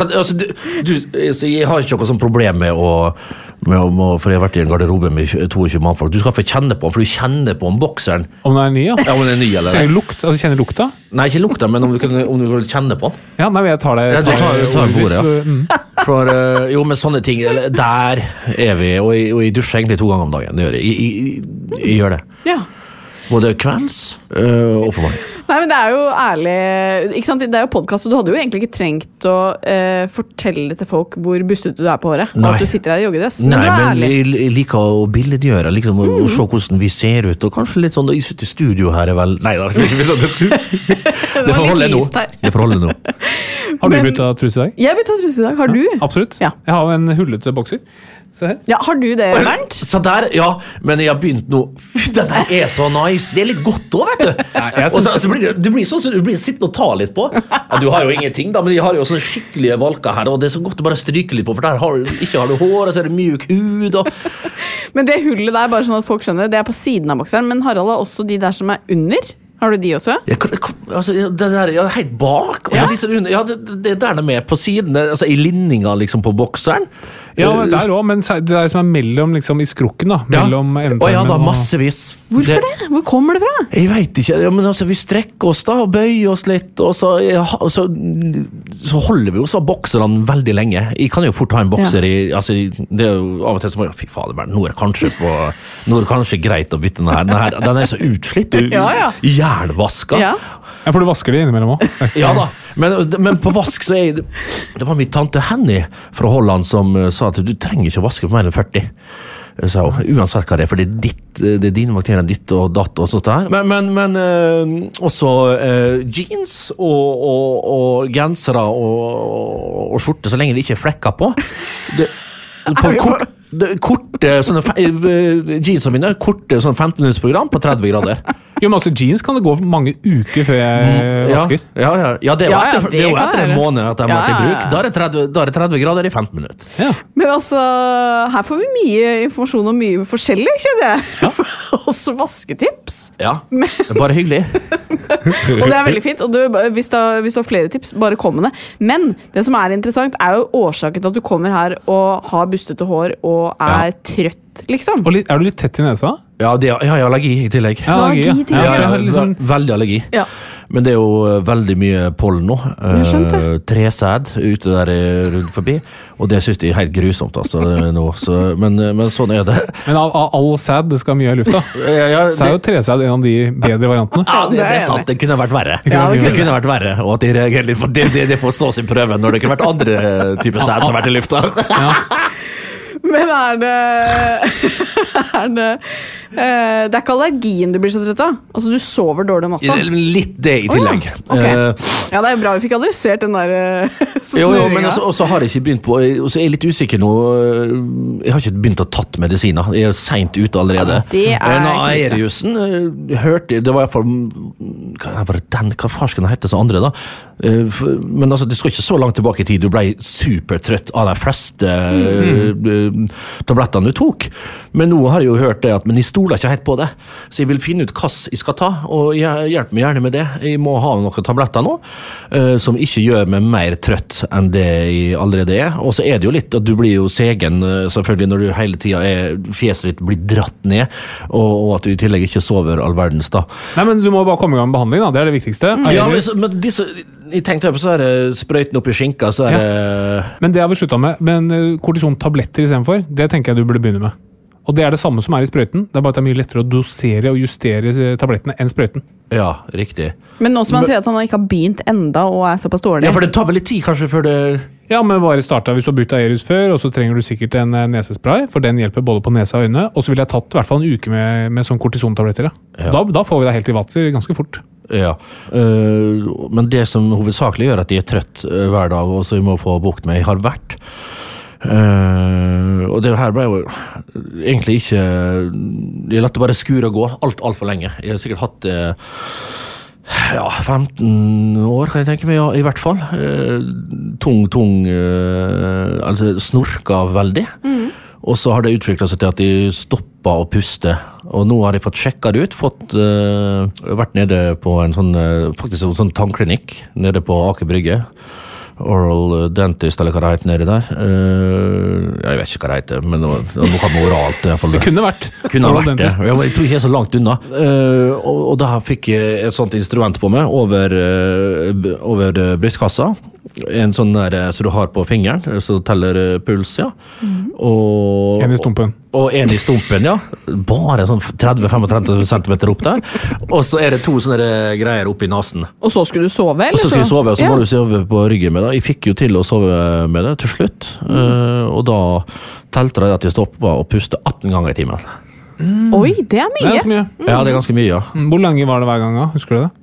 har ikke noe sånn problem med å for jeg har vært i en garderobe med 22 mannfolk. Du skal få kjenne på, for du kjenner på om bokseren. Om den ny, ja? Ja, om den ny, eller? Kjenner lukta? Nei, ikke lukta, men om du vil kjenne på den. Ja, nei, jeg tar det. Ja, du tar bordet, ja. For, jo, med sånne ting, der vi, og jeg dusjer egentlig 2 ganger om dagen. Det gjør jeg gjør det. Ja. Både kvelds og på morgen. Nei, men det jo ærlig, ikke sant? Det jo podcast, og du hadde jo egentlig ikke trengt å fortelle til folk hvor bustete du på håret. Nei. At du sitter her i joggedress. Men nei, men jeg liker å billedgjøre, liksom, og se hvordan vi ser ut, og kanskje litt sånn, jeg sitter i studio her vel. Nei, da skal jeg ikke begynne. Det får holde nå. Har du byttet trus i dag? Jeg byttet trus i dag, har du? Ja, absolutt. Ja. Jeg har en hullete bokser. Ja, har du det, Bernt? Så der, ja, men jeg har begynt nå. Den der så nice. Det litt godt også, vet du. Og så blir det sånn som du blir sittende og ta litt på. Ja, du har jo ingenting da, men de har jo sånne skikkelige valker her, og det så godt å bare stryke litt på, for der ikke har du hår, og så det mjuk hud. Og... Men det hullet der, bare sånn at folk skjønner, det på siden av bokseren, men Harald har også de der som under. Har du de også? Altså, det der, helt bak. Altså, liksom under, ja, det der de med på siden, altså i linninga liksom på bokseren. Ja, men der også, men det der som mellom, liksom, i skrukken da, mellom endetarmen. Ja, da, massevis. Hvorfor det? Hvor kommer det fra? Jeg vet ikke, ja, men altså, vi strekker oss da, og bøyer oss litt, og så holder vi oss av bokserne veldig lenge. Jeg kan jo fort ha en bokser i, altså, det jo av og til som, fy fader, nå det kanskje greit å bytte den her. Den så utslitt og jernvaska. Ja, for du vasker det innimellom også. Ja da, men på vask så det var min tante Henny fra Holland som sa at du trenger ikke å vaske på mer enn 40. Så, uansett hva det for det er dine bakterier, ditt og datt og sånt der. Men også jeans og gensere og skjorte, så lenge det ikke flekker på. Korte sånne jeansene mine, korte sånn 15 minutts program på 30 grader. Jo, men altså jeans kan det gå mange uker før jeg vasker. Ja, det jo etter en måned at jeg har vært i bruk. Da det 30 grader i 15 minutter. Ja. Men altså, her får vi mye informasjon om mye forskjellig, kjenner jeg. Ja. Også vasketips. Ja, det bare hyggelig. Og det veldig fint, og hvis du har flere tips, bare kom med det. Men det som interessant jo årsaken til at du kommer her og har bustete hår og trøtt, liksom. Og du litt tett i nesa? Ja, jeg har allergi i tillegg. Veldig allergi. Ja. Men det jo veldig mye pollen nå. Tresæd ute der rundt forbi. Og det synes jeg helt grusomt, altså. Men sånn det. Men av all sæd, det skal mye i lufta. Så jo tresæd en av de bedre variantene. Ja, det sant. Det kunne vært verre. Det kunne vært verre. Og at de reagerer litt, for det får stå sin prøve når det kunne vært andre typer sæd som har vært i lufta. Ja. Men det ikke allergien du blir så trett av? Altså, du sover dårlig om natta? Litt det i tillegg. Ja, det bra. Vi fikk adressert den der Jo, men så har jeg ikke begynt på, og så jeg litt usikker nå. Jeg har ikke begynt å tatt medisiner. Jeg sent ute allerede. Det Aeriusen, hørte det var I hvert fall hva farsken hette så andre da? Men altså, det skal ikke så langt tilbake I tid. Du ble supertrøtt av de fleste tablettene du tok. Men nå har jeg jo hørt det men jeg stoler ikke helt på det. Så jeg vil finne ut hva jeg skal ta, og hjelp meg gjerne med det. Jeg må ha noen tabletter nå, som ikke gjør meg mer trøtt enn det jeg allerede Og så det jo litt at du blir jo segen, selvfølgelig, når du hele tiden fjeset ditt blir dratt ned, og at du I tillegg ikke sover all verdens da. Nei, men du må bare komme I gang med behandling da, det det viktigste. Ja, men disse, jeg tenkte på så det sprøyten opp I skinka, så det... Men det har vi sluttet med, men kortisontabletter I stedet for, det tenker jeg du burde begynne med. Og det det samme som I sprøyten, det bare at det mye lettere å dosere og justere tablettene enn sprøyten. Ja, riktig. Men nå som han sier at han ikke har begynt enda og såpass dårlig. Ja, for det tar vel litt tid kanskje før det... Ja, men bare starta hvis du har brukt Aerius før, og så trenger du sikkert en nesespray, for den hjelper både på nesa og øynene, og så vil jeg tatt I hvert fall en uke med sånn kortisontabletter. Ja. Da får vi deg helt I vatter ganske fort. Ja, men det som hovedsakelig gjør at jeg trøtt hver dag, og så jeg må få bukt med, jeg har vært... og det her ble jo egentlig ikke jeg lette bare skure og gå alt for lenge jeg har sikkert hatt det 15 år kan jeg tenke meg I hvert fall tung altså snorka veldig og så har det utviklet seg til at de stoppa å puste og nå har jeg fått sjekket det ut vært nede på en faktisk en sånn tannklinikk nede på Aker Brygge Oral dentist, eller hva det heter nede der. Jeg vet ikke hva det heter, men noe oralt. Det kunne vært. Kunne vært det. Jeg tror ikke jeg så langt unna. Og da fikk jeg et sånt instrument på meg over brystkassa. En sånn der, så du har på fingeren, så teller puls, ja. Og en I stumpen. Og en I stumpen, ja. Bare sånn 30-35 centimeter opp der. Og så det 2 sånne greier opp I nasen. Og så skulle du sove, eller? Og så skulle jeg sove, og så må du sove på ryggen med det. Jeg fikk jo til å sove med det til slutt. Og da telte jeg at jeg stoppet og puste 18 ganger I timen. Oi, det mye. Det ganske mye. Ja, det ganske mye, ja. Hvor lenge var det hver gang, da? Husker du det?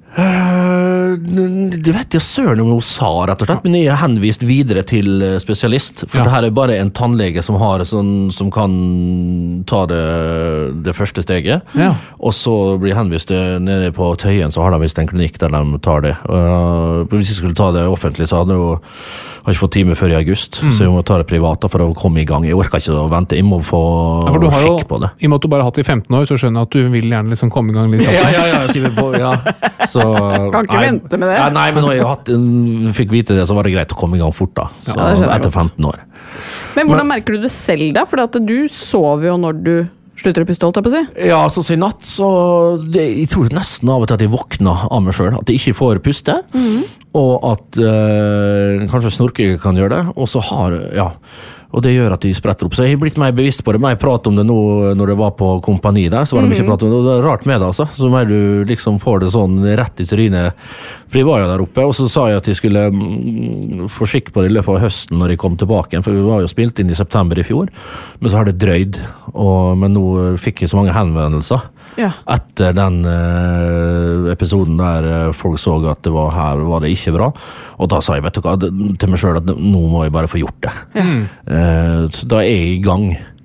Det vet jeg søren om hun sa rett og slett, men jeg henvist videre til spesialist, for det her bare en tannlege som har som kan ta det første steget, og så blir henvist nede på Tøyen, så har de vist en klinikk der de tar det. Hvis jeg skulle ta det offentlig, så hadde jeg har ikke fått time før I august, så jeg må ta det privat for å komme I gang. Jeg orker ikke å vente, jeg må få skikk på det. I måte bare hatt det I 15 år, så skjønner jeg at du vil gjerne liksom komme I gang litt. Ja. Så, kan ikke vente med det. Nei, men når jeg fikk vite det, så var det greit å komme I gang fort da. Så, etter 15 år. Men hvordan merker du det selv da? For at du sover jo når du slutter å puste, holdt jeg på å si? Ja, så I natt, jeg tror nesten av og til at jeg våkner av meg selv, at jeg ikke får puste, og at kanskje snorking kan gjøre det, og så og det gjør at de spretter opp. Så jeg har blitt mer bevisst på det, mer prat om det nå når det var på kompani der, så var det mye prat om det, og det rart med det altså, så mer du liksom får det sånn rett I trynet, for jeg var jo der oppe, og så sa jeg at jeg skulle få skikk på det I løpet av høsten når jeg kom tilbake, for vi var jo spilt inn I september I fjor, men så har det drøyd, men nå fikk jeg så mange henvendelser etter den episoden der folk så at det var det ikke bra, og da sa jeg, vet du hva, til meg selv at nå må jeg bare få gjort det. Så da jeg I gang.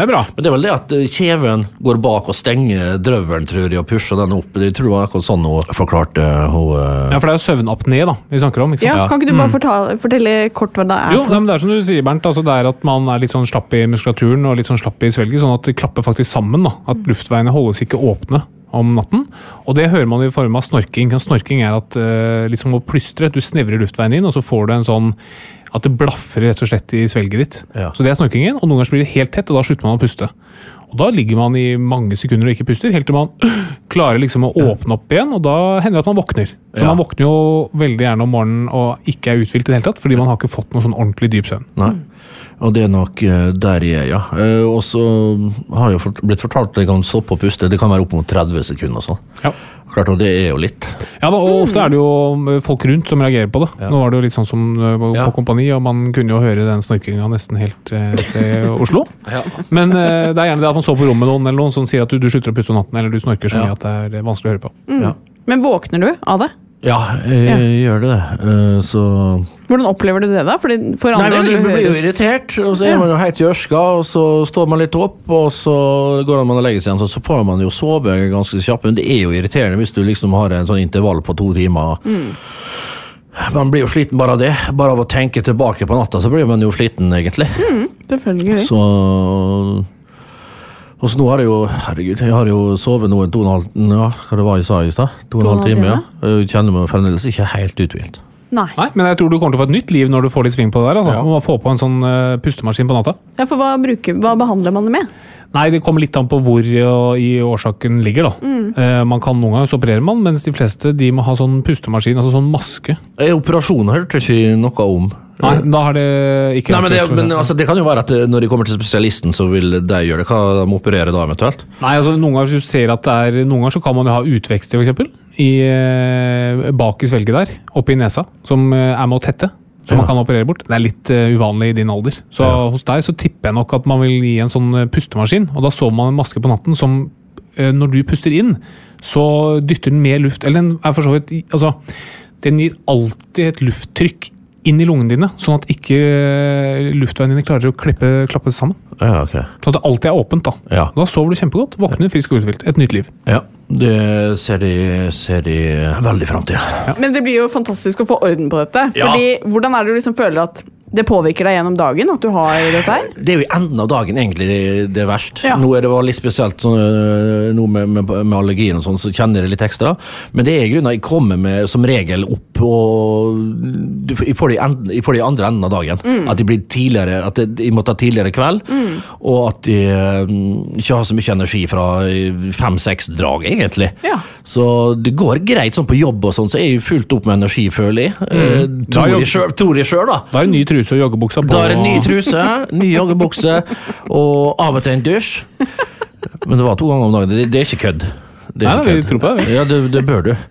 Det bra. Men det vel det at kjeven går bak og stenger drøvelen, tror jeg, og pusher den opp. Jeg tror det var akkurat sånn hun forklarte. Ja, for det jo søvnapné da, vi snakker om, ikke sant? Ja, så kan ikke du bare fortelle kort hva det Jo, men det som du sier, Bernt, altså det at man litt sånn slapp i muskulaturen og litt sånn slapp i svelget, sånn at det klapper faktisk sammen da, at luftveiene holdes ikke åpne om natten, og det hører man i form av snorking. Snorking at liksom å plystre, du snevrer luftveien inn, og så får du en sånn at det blaffer rett og slett i svelget ditt. Ja. Så det snorkingen, og noen ganger blir det helt tett, og da slutter man å puste. Og da ligger man i mange sekunder og ikke puster, helt til man klarer liksom å åpne opp igjen, og da hender det at man våkner. Så man våkner jo veldig gjerne om morgenen og ikke uthvilt i det hele tatt, fordi man har ikke fått noen sånn ordentlig dyp søvn. Nei. Og det nok der jeg ja. Og så har jeg blitt fortalt at jeg kan stoppe å puste. Det kan være opp mot 30 sekunder og sånn. Ja. Klart, og det jo litt. Ja, og ofte det jo folk rundt som reagerer på det. Ja. Nå var det jo litt sånn som på kompani, og man kunne jo høre den snorkingen nesten helt til Oslo. Ja. Men det gjerne det at man så på rommet noen, eller noen som sier at du slutter å puste om natten, eller du snorker så mye at det vanskelig å høre på. Ja. Men våkner du av det? Ja, jeg gjør det. Så... Hvordan opplever du det da? For andre, Nei, men du blir jo irritert, og så man jo helt i ørska, og så står man litt opp, og så går man og legger seg igjen, så får man jo sove ganske kjapt, men det jo irriterende hvis du liksom har en sånn intervall på 2 timer. Man blir jo sliten bare av det. Bare av å tenke tilbake på natta, så blir man jo sliten egentlig. Selvfølgelig. Så... Og så nå har jeg jo sovet nå 2,5, ja, hva det var jeg sa i sted? 2,5 timer, ja. Jeg kjenner meg fremdeles ikke helt utvilt. Nei, men jeg tror du kommer til å få et nytt liv når du får litt sving på det der, altså. Ja. Man får på en sånn pustemaskin på natta. Ja, for hva behandler man det med? Nei, det kommer litt an på hvor i årsaken ligger da. Man kan noen ganger så opererer man, mens de fleste de må ha sånn pustemaskin, altså sånn maske. Operasjonen hørte ikke noe om. Nei, da har det ikke vært. Nei, men altså, det kan jo være at når de kommer til spesialisten, så vil de gjøre det. Hva de opererer da eventuelt? Nei, altså noen ganger så ser at noen ganger så kan man jo ha utvekster for eksempel, bak i svelget der, oppe i nesa, som med å tette. Så man kan operere bort. Det litt uvanlig i din alder. Så hos deg så tipper jeg nok at man vil gi en sånn pustemaskin, og da sover man en maske på natten som, når du puster inn, så dytter den mer luft, eller den for så vidt, altså, den gir alltid et lufttrykk inn i lungene dine, sånn at ikke luftveiene dine klarer å klappe sammen. Ja, ok. Sånn at det alltid åpent da. Ja. Da sover du kjempegodt, våkner frisk og utvilt. Et nytt liv. Ja, det ser de veldig frem til. Ja. Men det blir jo fantastisk å få orden på dette. Fordi, hvordan det du liksom føler at det påvirker deg gjennom dagen, at du har dette her? Det jo i enden av dagen egentlig det verst. Ja. Nå det litt spesielt nå med allergien og sånn, så kjenner jeg det litt ekstra. Men det i grunnen jeg kommer med som regel opp, og jeg får det i andre enden av dagen. At de blir tidligere, at jeg må ta tidligere kveld, og at de ikke har så mye energi fra 5-6 drag egentlig. Ja. Så det går greit sånn på jobb og sånn, så jeg fullt opp med energi, føler jeg. Tror jeg selv da. Da det ny truse og joggebuksa på. Da det ny truse, ny joggebukse, og av og til en dusj. Men det var 2 ganger om dagen, det ikke kødd. Nei, vi tror på det. Ja, det bør du.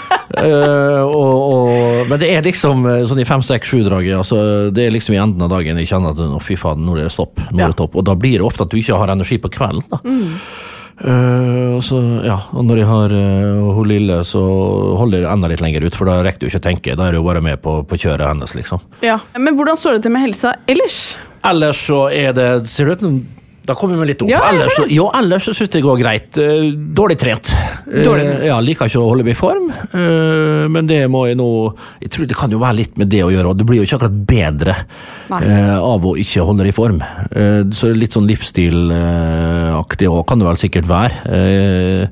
Men det liksom sånn i 5-6-7-draget, altså, det liksom i enden av dagen jeg kjenner at fy faen, nå det stopp, nå det topp. Og da blir det ofte at du ikke har energi på kvelden da. Og så, ja, og når jeg har hun lille, så holder jeg enda litt lenger ut, for da rekker du ikke å tenke, da det jo bare med på kjøret hennes liksom. Ja, men hvordan står det til med helsa ellers? Ellers så det, ser du ut, da kommer vi litt opp. Ellers så synes det går greit. Dårlig trent. Ja, liker ikke å holde meg i form, men det må jeg nå, jeg tror det kan jo være litt med det å gjøre, og det blir jo ikke akkurat bedre av å ikke holde det i form. Så det litt sånn livsstilaktig, og kan det vel sikkert være.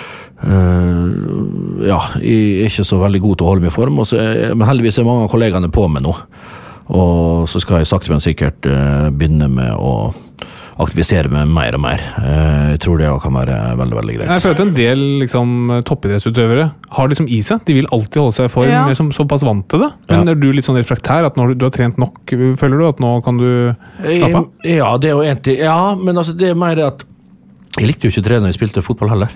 Ja, jeg ikke så veldig god til å holde meg i form, men heldigvis mange av kollegene på med nå. Og så skal jeg sakte, men sikkert begynne med å aktivisere meg mer og mer. Jeg tror det kan være veldig, veldig greit. Jeg føler at en del liksom, toppidrettsutøvere har liksom i seg. De vil alltid holde seg i form, liksom, såpass vant til det. Men er du litt sånn reflektær, at når du har trent nok, føler du at nå kan du slappe av? Ja, det jo egentlig. Ja, men altså, det mer at jeg likte jo ikke å trene når jeg spilte fotball heller.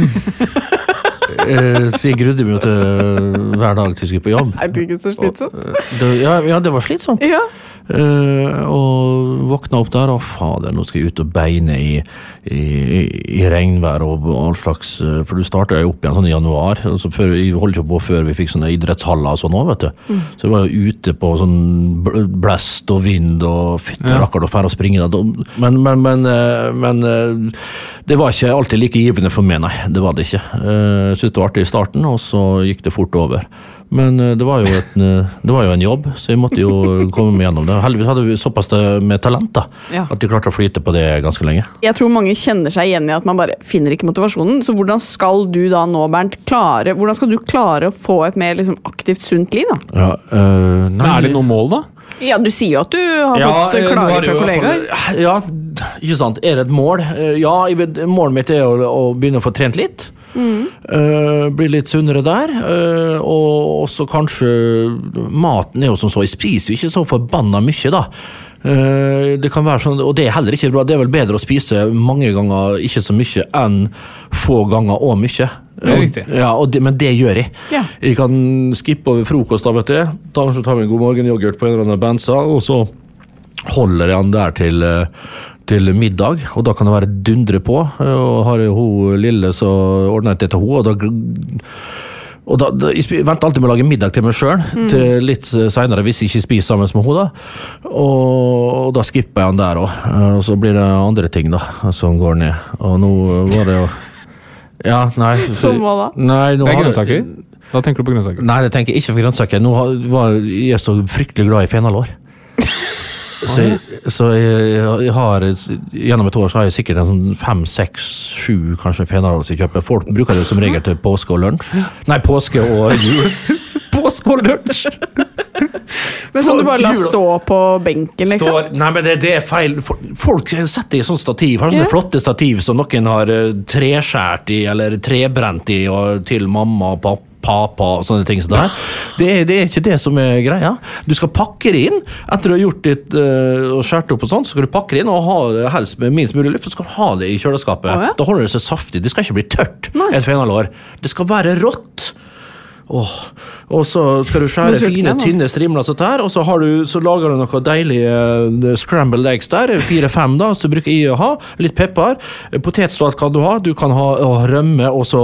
Så jeg grudde meg til hver dag til å skulle på jobb. Det ikke så slitsomt? Ja, det var slitsomt. Ja. Og våkna opp der, og fader, nå skal jeg ut og beine i regnvær og all slags, for du startet jo opp igjen sånn i januar, altså vi holdt jo på før vi fikk sånne idrettshaller og sånn også, vet du. Så jeg var jo ute på sånn blest og vind og fytte rakkert og færre å springe da. Men det var ikke alltid like givende for meg, nei, det var det ikke. Jeg synes det var artig i starten, og så gikk det fort over. Men det var jo en jobb, så jeg måtte jo komme meg gjennom det. Heldigvis hadde vi såpass med talent da, at de klarte å flyte på det ganske lenge. Jeg tror mange kjenner seg igjen i at man bare finner ikke motivasjonen, så hvordan skal du da nå, Bernt, hvordan skal du klare å få et mer liksom, aktivt, sunt liv da? Ja, men er det noe mål da? Ja, du sier jo at du har fått klager fra kollegaer. Ja, ikke sant, er det et mål? Ja, målet mitt er å begynne å få trent litt. Bli litt sunnere der, og også kanskje maten er jo som så, jeg spiser jo ikke så forbanna mye da. Det kan være sånn, og det er heller ikke bra, det er vel bedre å spise mange ganger ikke så mye enn få ganger og mye. Det er riktig. Ja, men det gjør jeg. Jeg kan skippe over frokost da, vet du. Så tar vi en god morgenyoghurt på en eller annen bensa, og så holder jeg den der til middag, og da kan det være dundre på, og har hun lille så ordner jeg det til hun, og da jeg venter alltid med å lage middag til meg selv, til litt senere hvis jeg ikke spiser sammen med hun da, og da skipper jeg den der også, og så blir det andre ting da, som går ned, og nå var det jo nei. Som hva da? Nei, det er grønnsaker? Da tenker du på grønnsaker? Nei, det tenker jeg ikke på grønnsaker, nå var jeg så fryktelig glad i fenalår. Så jeg har gjennom et år så har jeg sikkert en 5, 6, 7 kanskje fenalår som jeg kjøper. Folk bruker det som regel til påske og lunsj. Nei, påske og jul. Påske og lunsj! Men sånn du bare lar stå på benken liksom? Nei, men det er feil. Folk setter i sånn stativ, har sånne flotte stativ som noen har treskjært i eller trebrent i og til mamma og pappa og sånne ting som det her. Det er ikke det som er greia. Du skal pakke det inn etter du har gjort ditt og skjært opp og sånt, så skal du pakke det inn og ha det helst med minst mulig luft, så skal du ha det i kjøleskapet. Da holder det seg saftig. Det skal ikke bli tørt, et fenalår. Det skal være rått. Og så skal du skjære fine, tynne strimler sånt her, og så lager du noe deilig scrambled eggs der, 4-5 da, så bruker jeg å ha litt pepper, potetslat kan du kan ha rømme også,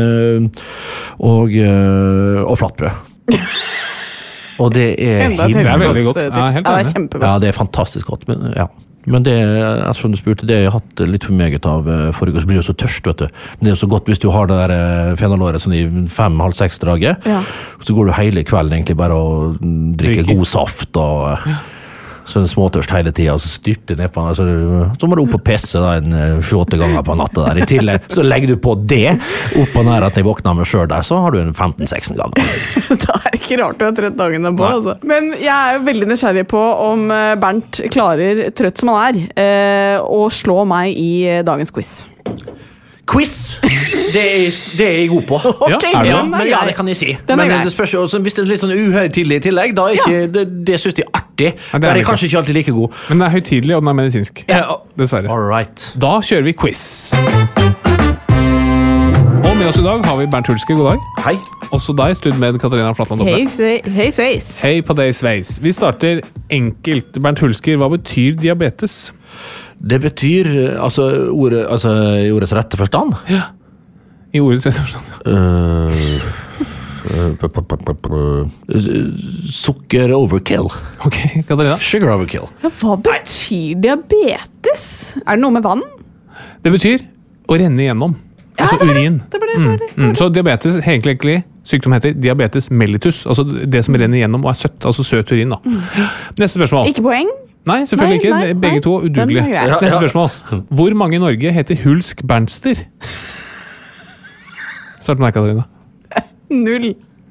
og flatbrød. Og det er veldig godt. Ja, helt det er kjempegodt. Ja, det er fantastisk godt, men det, som du spurte, det har jeg hatt litt for meget av forrige, så blir det jo så tørst, vet du. Men det er jo så godt hvis du har det der fenalåret sånn i 5-6 draget, så går du hele kvelden egentlig bare og drikker god saft og så er det småtørst hele tiden, og så styrter ned på den, så må du opp og pisse da, 28 ganger på natta der. I tillegg så legger du på det opp og nær at jeg våkner med selv der, så har du 15-16 ganger. Det er ikke rart du har trøtt dagene på, altså. Men jeg er jo veldig nysgjerrig på om Bernt klarer, trøtt som han å slå meg i dagens quiz. Quiz, det er jeg god på. Okay, det kan jeg si. Men det spørs jo, hvis det er litt sånn uhøytidelig i tillegg, da er ikke, det synes jeg er artig. Der er jeg kanskje ikke alltid like god. Men den er høytidelig, og den er medisinsk. Dessverre. All right. Da kjører vi quiz. Og med oss i dag har vi Bernt Hulsker, god dag. Hei. Også deg, studmed Katarina Flatland Doble. Hei sveis. Hei på deg sveis. Vi starter enkelt. Bernt Hulsker, hva betyr diabetes? Det betyr, i ordets rette forstand? Ja, i ordets rette forstand. Sukker overkill. Ok, Katarina? Sugar overkill. Ja, hva betyr diabetes? Er det noe med vann? Det betyr å renne igjennom. Altså urin. Så diabetes, egentlig sykdom heter diabetes mellitus. Altså det som renner igjennom og er søtt, altså søt urin da. Neste spørsmål. Ikke poeng? Nei, selvfølgelig ikke. Begge to udugelige. Neste spørsmål. Hvor mange i Norge heter Hulsk Bernster? Start med deg, Katarina. 0.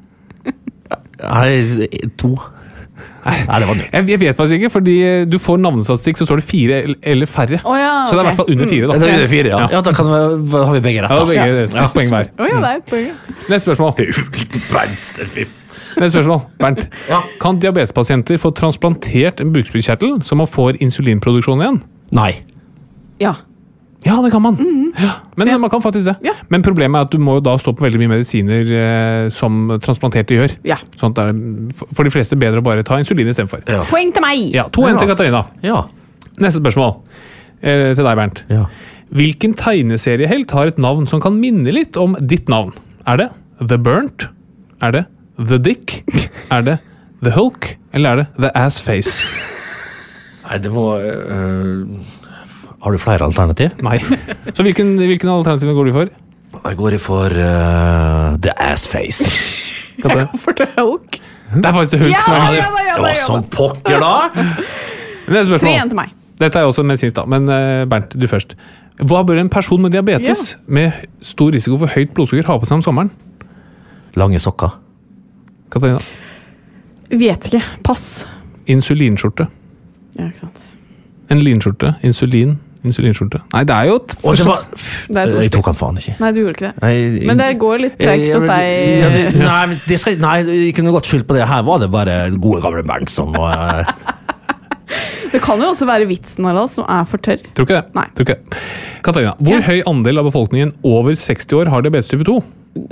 Nei, 2. Nei, det var 0. Jeg vet faktisk ikke, fordi du får navnestatistikk, så står det 4 eller færre. Så det er i hvert fall under 4 da. Det er under 4, ja. Da har vi begge rett da. Ja, begge poeng hver. Det er et poeng. Neste spørsmål. Bernster, fy. Neste spørsmål, Bernt. Kan diabetespasienter få transplantert en bukspyttkjertel så man får insulinproduksjon igjen? Nei. Ja. Ja, det kan man. Men man kan faktisk det. Ja. Men problemet er at du må jo da stå på veldig mye medisiner som transplanterte gjør. Ja. Sånn at det er for de fleste bedre å bare ta insulin i stedet for. Ja. Poeng til meg! Ja, 2-1 til Katarina. Ja. Neste spørsmål til deg, Bernt. Ja. Hvilken tegneseriehelt har et navn som kan minne litt om ditt navn? Er det The Burnt? Er det The Dick? Er det The Hulk? Eller er det The Assface? Nei, det må... har du flere alternativ? Nei. Så hvilken alternativ går du for? Jeg går for The Assface. Jeg går for The Hulk. Det er faktisk The Hulk som er det. Det var sånn pokker da! Neste spørsmål. 3-1 til meg. Dette er også medisinsk da, men Bernt, du først. Hva bør en person med diabetes med stor risiko for høyt blodsukker ha på seg om sommeren? Lange sokker. Katarina? Vet ikke. Pass. Insulinskjorte. Ja, ikke sant. En linskjorte. Insulinskjorte. Nei, det er jo et ordspill. Jeg tok han faen ikke. Nei, du gjorde ikke det. Men det går litt tregt hos deg. Nei, jeg kunne godt skyldt på det. Her var det bare gode gamle Bernt som var... Det kan jo også være vitsen, Harald, som er for tørr. Tror ikke det. Nei. Tror ikke det. Katarina, hvor høy andel av befolkningen over 60 år har diabetes type 2?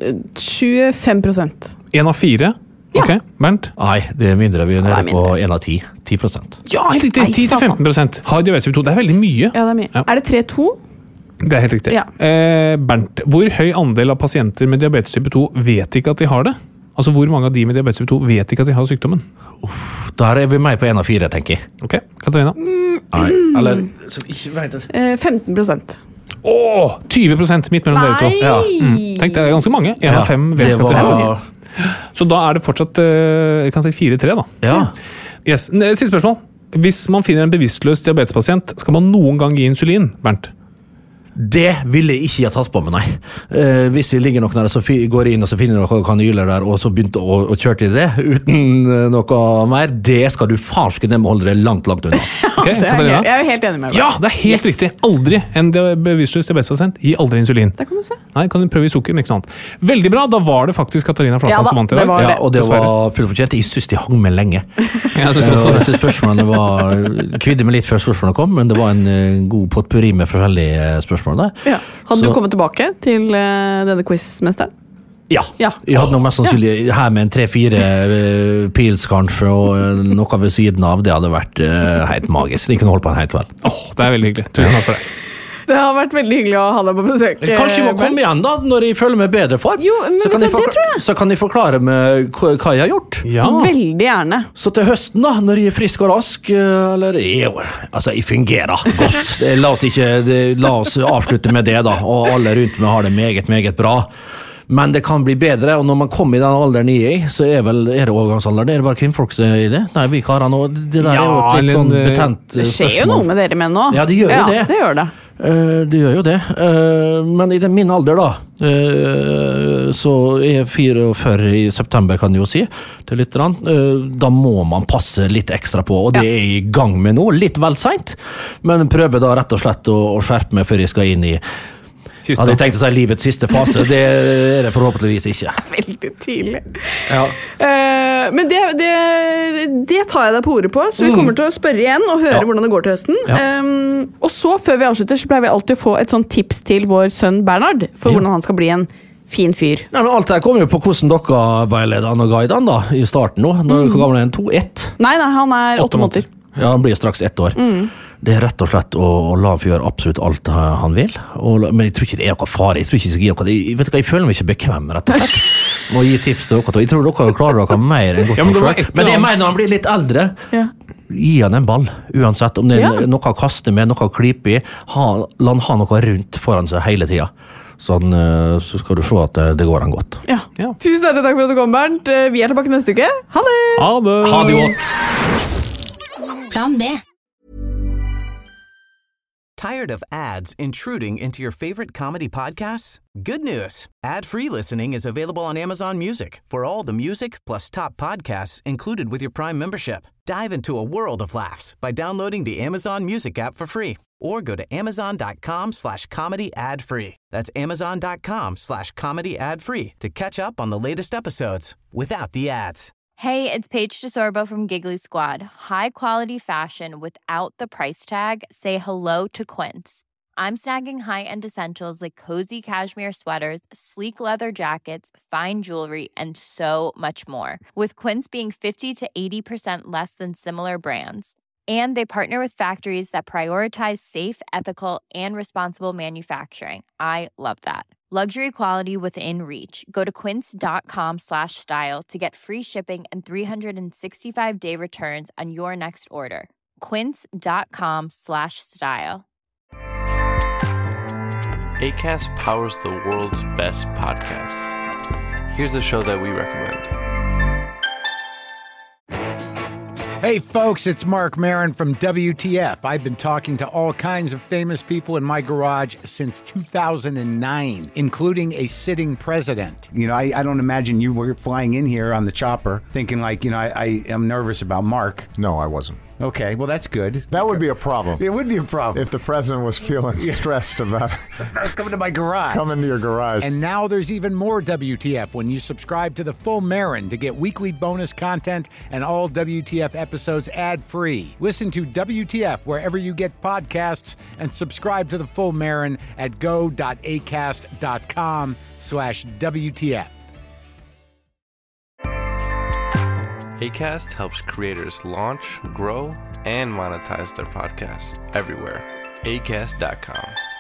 25%. 1 av 4? Ok, Bernt? Nei, det er mindre. Vi er nede på 1 av 10. 10%. Ja, helt riktig. 10-15% har diabetes type 2. Det er veldig mye. Ja, det er mye. Ja. Er det 3-2? Det er helt riktig. Ja. Bernt, hvor høy andel av pasienter med diabetes type 2 vet ikke at de har det? Altså, hvor mange av de med diabetes type 2 vet ikke at de har sykdommen? Der er vi med på 1 av 4, tenker jeg. Ok, Katarina? Nei, eller... Ikke vet det. 15%. 20% midt mellom dere to. Ja. Tenk, det er ganske mange. 1 av 5 vet at de har det. Så da er det fortsatt, jeg kan si 4-3 da. Ja. Yes. Siste spørsmål. Hvis man finner en bevisstløs diabetespasient, skal man noen gang gi insulin, Bernt? Det ville jeg ikke ha tatt på med, nei. Hvis jeg ligger noen der, så går jeg inn og så finner noen kanyler der, og så begynte å kjøre til det, uten noe mer, det skal du farske dem holde det langt unna. Okay, jeg er jo helt enig med deg. Ja, det er helt riktig. Aldri en bevisstløs diabetespasient. Gi aldri insulin. Det kan du se. Nei, kan du prøve i sukker, men ikke sant. Veldig bra, da var det faktisk Katarina Flatland som vant i dag. Ja, og det var fullfortjent. Jeg synes de hang med lenge. Jeg synes spørsmålene var kvidde meg litt før spørsmålene kom, men det var en god potpurri med forskjellige spørsmål der. Ja. Hadde du kommet tilbake til denne quizmesteren? Ja. Jeg hadde nok mest sannsynlig her med en 3-4 pils kanskje, og noe ved siden av. Det hadde vært helt magisk. De kunne holdt på en helt kveld. Det er veldig hyggelig. Tusen takk for det. Det har vært veldig hyggelig å ha deg på besøk. Kanskje jeg må komme igjen da, når jeg føler meg bedre for. Jo, men det tror jeg. Så kan jeg forklare meg hva jeg har gjort. Ja. Veldig gjerne. Så til høsten da, når jeg er frisk og rask, eller jeg fungerer godt. La oss avslutte med det da, og alle rundt meg har det meget, meget bra. Men det kan bli bedre, og når man kommer i den alderen i, så er det overgangsalder. Det er bare kvinnfolk som er i det. Nei, vi karer nå. Det der er jo et litt sånn betent spørsmål. Det skjer jo noe med dere menn nå. Ja, det gjør jo det. Det gjør det. Det gjør jo det. Men i min alder da, så er jeg 44 i september, kan jeg jo si, til lytterne. Da må man passe litt ekstra på, og det er jeg i gang med nå. Litt vel sent, men prøver da rett og slett å skjerpe meg før jeg skal inn i hadde jeg tenkt å si livets siste fase. Det er det forhåpentligvis ikke. Veldig tidlig. Ja. Men det tar jeg deg på ordet på, så vi kommer til å spørre igjen og høre hvordan det går til høsten. Ja. Og så, før vi avslutter, så pleier vi alltid å få et sånt tips til vår sønn Bernhard, for hvordan han skal bli en fin fyr. Nei, men alt her kommer jo på hvordan dere veileder han og guider han da, i starten nå. Hvor gammel er han? 2-1? Nei, han er 8 måneder. Ja, han blir straks 1 år. Det er rett og slett å la han få gjøre absolutt alt han vil. Men jeg tror ikke det er noe fare. Jeg tror ikke jeg skal gi dere jeg føler meg ikke bekvem, rett og slett. Må gi tips til dere. Jeg tror dere klarer dere mer enn godt. Men det er mer når han blir litt eldre. Ja. Gi han en ball, uansett. Om det er noe å kaste med, noe å klype i. La han ha noe rundt foran seg hele tiden. Sånn, så skal du se at det går han godt. Ja. Tusen takk for at du kom, Bernt. Vi er tilbake neste uke. Ha det! Ha det godt! Plan B. Tired of ads intruding into your favorite comedy podcasts? Good news. Ad-free listening is available on Amazon Music for all the music plus top podcasts included with your Prime membership. Dive into a world of laughs by downloading the Amazon Music app for free or go to amazon.com/comedy ad-free. That's amazon.com/comedy ad-free to catch up on the latest episodes without the ads. Hey, it's Paige DeSorbo from Giggly Squad. High quality fashion without the price tag. Say hello to Quince. I'm snagging high-end essentials like cozy cashmere sweaters, sleek leather jackets, fine jewelry, and so much more. With Quince being 50 to 80% less than similar brands. And they partner with factories that prioritize safe, ethical, and responsible manufacturing. I love that. Luxury quality within reach. Go to quince.com/style to get free shipping and 365-day returns on your next order. Quince.com/style. Acast powers the world's best podcasts. Here's a show that we recommend. Hey folks, it's Mark Maron from WTF. I've been talking to all kinds of famous people in my garage since 2009, including a sitting president. You know, I don't imagine you were flying in here on the chopper thinking like, you know, I am nervous about Mark. No, I wasn't. Okay, well, that's good. That would be a problem. It would be a problem. If the president was feeling stressed about coming to my garage. Coming to your garage. And now there's even more WTF when you subscribe to the Full Marin to get weekly bonus content and all WTF episodes ad-free. Listen to WTF wherever you get podcasts and subscribe to the Full Marin at go.acast.com/WTF. Acast helps creators launch, grow, and monetize their podcasts everywhere. Acast.com.